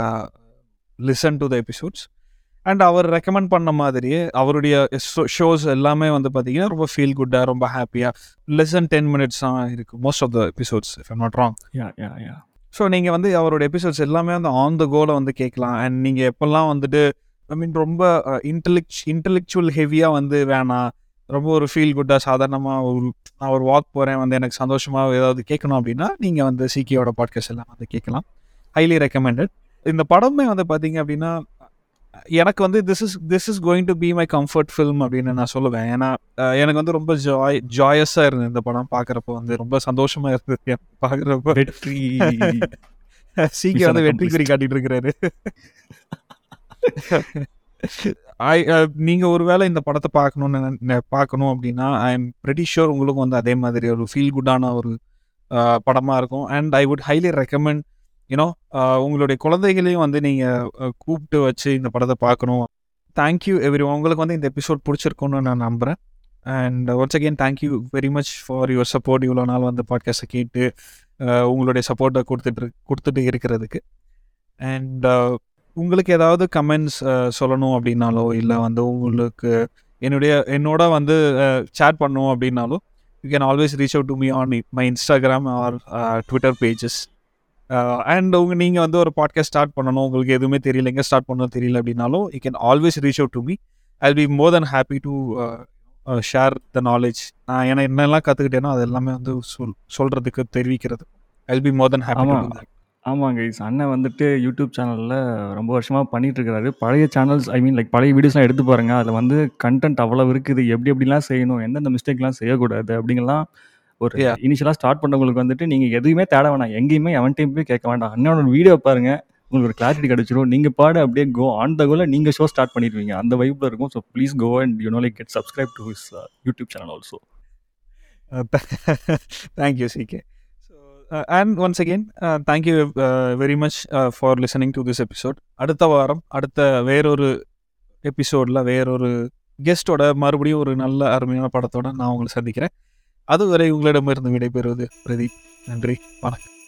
listen to the episodes. And அவர் ரெக்கமெண்ட் பண்ண மாதிரியே அவருடைய ஷோஸ் எல்லாமே வந்து பார்த்தீங்கன்னா ரொம்ப ஃபீல் குட்டாக, ரொம்ப ஹாப்பியாக, லெஸ் தென் டென் மினிட்ஸ் தான் இருக்குது most of the episodes, if I'm not wrong. Yeah yeah yeah so நீங்கள் வந்து அவரோட எபிசோட்ஸ் எல்லாமே வந்து ஆன் த கோல வந்து கேட்கலாம். அண்ட் நீங்கள் எப்போல்லாம் வந்துட்டு ஐ மீன் ரொம்ப இன்டெலெக்ட் இன்டெலெக்சுவல் ஹெவியாக வந்து வேணாம், ரொம்ப ஒரு ஃபீல் குட்டாக சாதாரணமாக ஒரு நான் ஒரு வாக் போகிறேன் வந்து எனக்கு சந்தோஷமாக ஏதாவது கேட்கணும் அப்படின்னா நீங்கள் வந்து சிகேயோட பாட்காஸ்ட் எல்லாம் வந்து கேட்கலாம். Highly recommended. இந்த படமே வந்து பார்த்தீங்க அப்படின்னா எனக்கு வந்து this is this is going to be my comfort film அப்படின்னு நான் சொல்லுவேன். ஏன்னா எனக்கு வந்து ரொம்ப ஜாய் ஜாயஸாக இருந்தது இந்த படம் பார்க்குறப்போ, வந்து ரொம்ப சந்தோஷமாக இருந்தது பார்க்குறப்போ. வெற்றி சிகே வந்து வெற்றி குறி காட்டிட்டு இருக்கிறாரு. ஐ நீங்கள் ஒரு வேளை இந்த படத்தை பார்க்கணுன்னு பார்க்கணும் அப்படின்னா ஐ எம் பிரெட்டி ஷூர் உங்களுக்கும் வந்து அதே மாதிரி ஒரு ஃபீல் குட்டான ஒரு படமாக இருக்கும். And I would highly recommend you know உங்களுடைய குழந்தைகளையும் வந்து நீங்கள் கூப்பிட்டு வச்சு இந்த படத்தை பார்க்கணும். Thank you everyone. உங்களுக்கு வந்து இந்த எபிசோட் பிடிச்சிருக்குன்னு நான் நம்புகிறேன். And once again thank you very much for your support. இவ்வளோ நாள் வந்து பாட்காஸ்ட்டை கேட்டு உங்களுடைய சப்போர்ட்டை கொடுத்துட்டு கொடுத்துட்டு இருக்கிறதுக்கு. அண்ட் உங்களுக்கு ஏதாவது கமெண்ட்ஸ் சொல்லணும் அப்படின்னாலோ, இல்லை வந்து உங்களுக்கு என்னுடைய என்னோட வந்து சேட் பண்ணணும் அப்படின்னாலோ, you can always reach out to me on my Instagram or Twitter pages. And உங்கள் நீங்கள் வந்து ஒரு பாட்காஸ்ட் ஸ்டார்ட் பண்ணணும், உங்களுக்கு எதுவுமே தெரியல, எங்கே ஸ்டார்ட் பண்ணணும் தெரியல அப்படின்னாலும் you can always reach out to me. I will be more than happy to share the knowledge. நான் ஏன்னா என்னெல்லாம் கற்றுக்கிட்டேனோ அது எல்லாமே வந்து சொல் சொல்கிறதுக்கு தெரிவிக்கிறது. I will be more than happy to to that. ஆமாங்க, இஸ் அண்ணன் வந்துட்டு யூடியூப் சேனலில் ரொம்ப வருஷமாக பண்ணிகிட்டு இருக்கிறாரு. பழைய சேனல்ஸ் ஐ மீன் லைக் பழைய வீடியோஸ்லாம் எடுத்து பாருங்கள், அதில் வந்து கண்டென்ட் அவ்வளோ இருக்குது, எப்படி எப்படிலாம் செய்யணும், எந்தெந்த மிஸ்டேக்லாம் செய்யக்கூடாது அப்படிங்கலாம் ஒரு இனிஷியலாக ஸ்டார்ட் பண்ணவங்களுக்கு வந்துட்டு நீங்கள் எதுவுமே தேட வேணாம், எங்கேயுமே எவன்டையும் போய் கேட்க வேண்டாம். அண்ணனோட வீடியோ பாருங்கள், உங்களுக்கு ஒரு கிளாரிட்டி கிடச்சிரும். நீங்கள் பாடு அப்படியே கோ ஆன் த கோல நீங்கள் ஷோ ஸ்டார்ட் பண்ணிடுவீங்க, அந்த வைப்பில் இருக்கும். So please go and you know like get subscribe to his YouTube channel also. Thank you CK. And once again thank you very much for listening to this episode. அடுத்த வாரம் அடுத்த வேறொரு எபிசோடில் வேறொரு கெஸ்ட்டோட மறுபடியும் ஒரு நல்ல அருமையான படத்தோட நான் உங்களை சந்திக்கிறேன். அதுவரை உங்களிடமிருந்து விடைபெறுவது பிரதீப். நன்றி, வணக்கம்.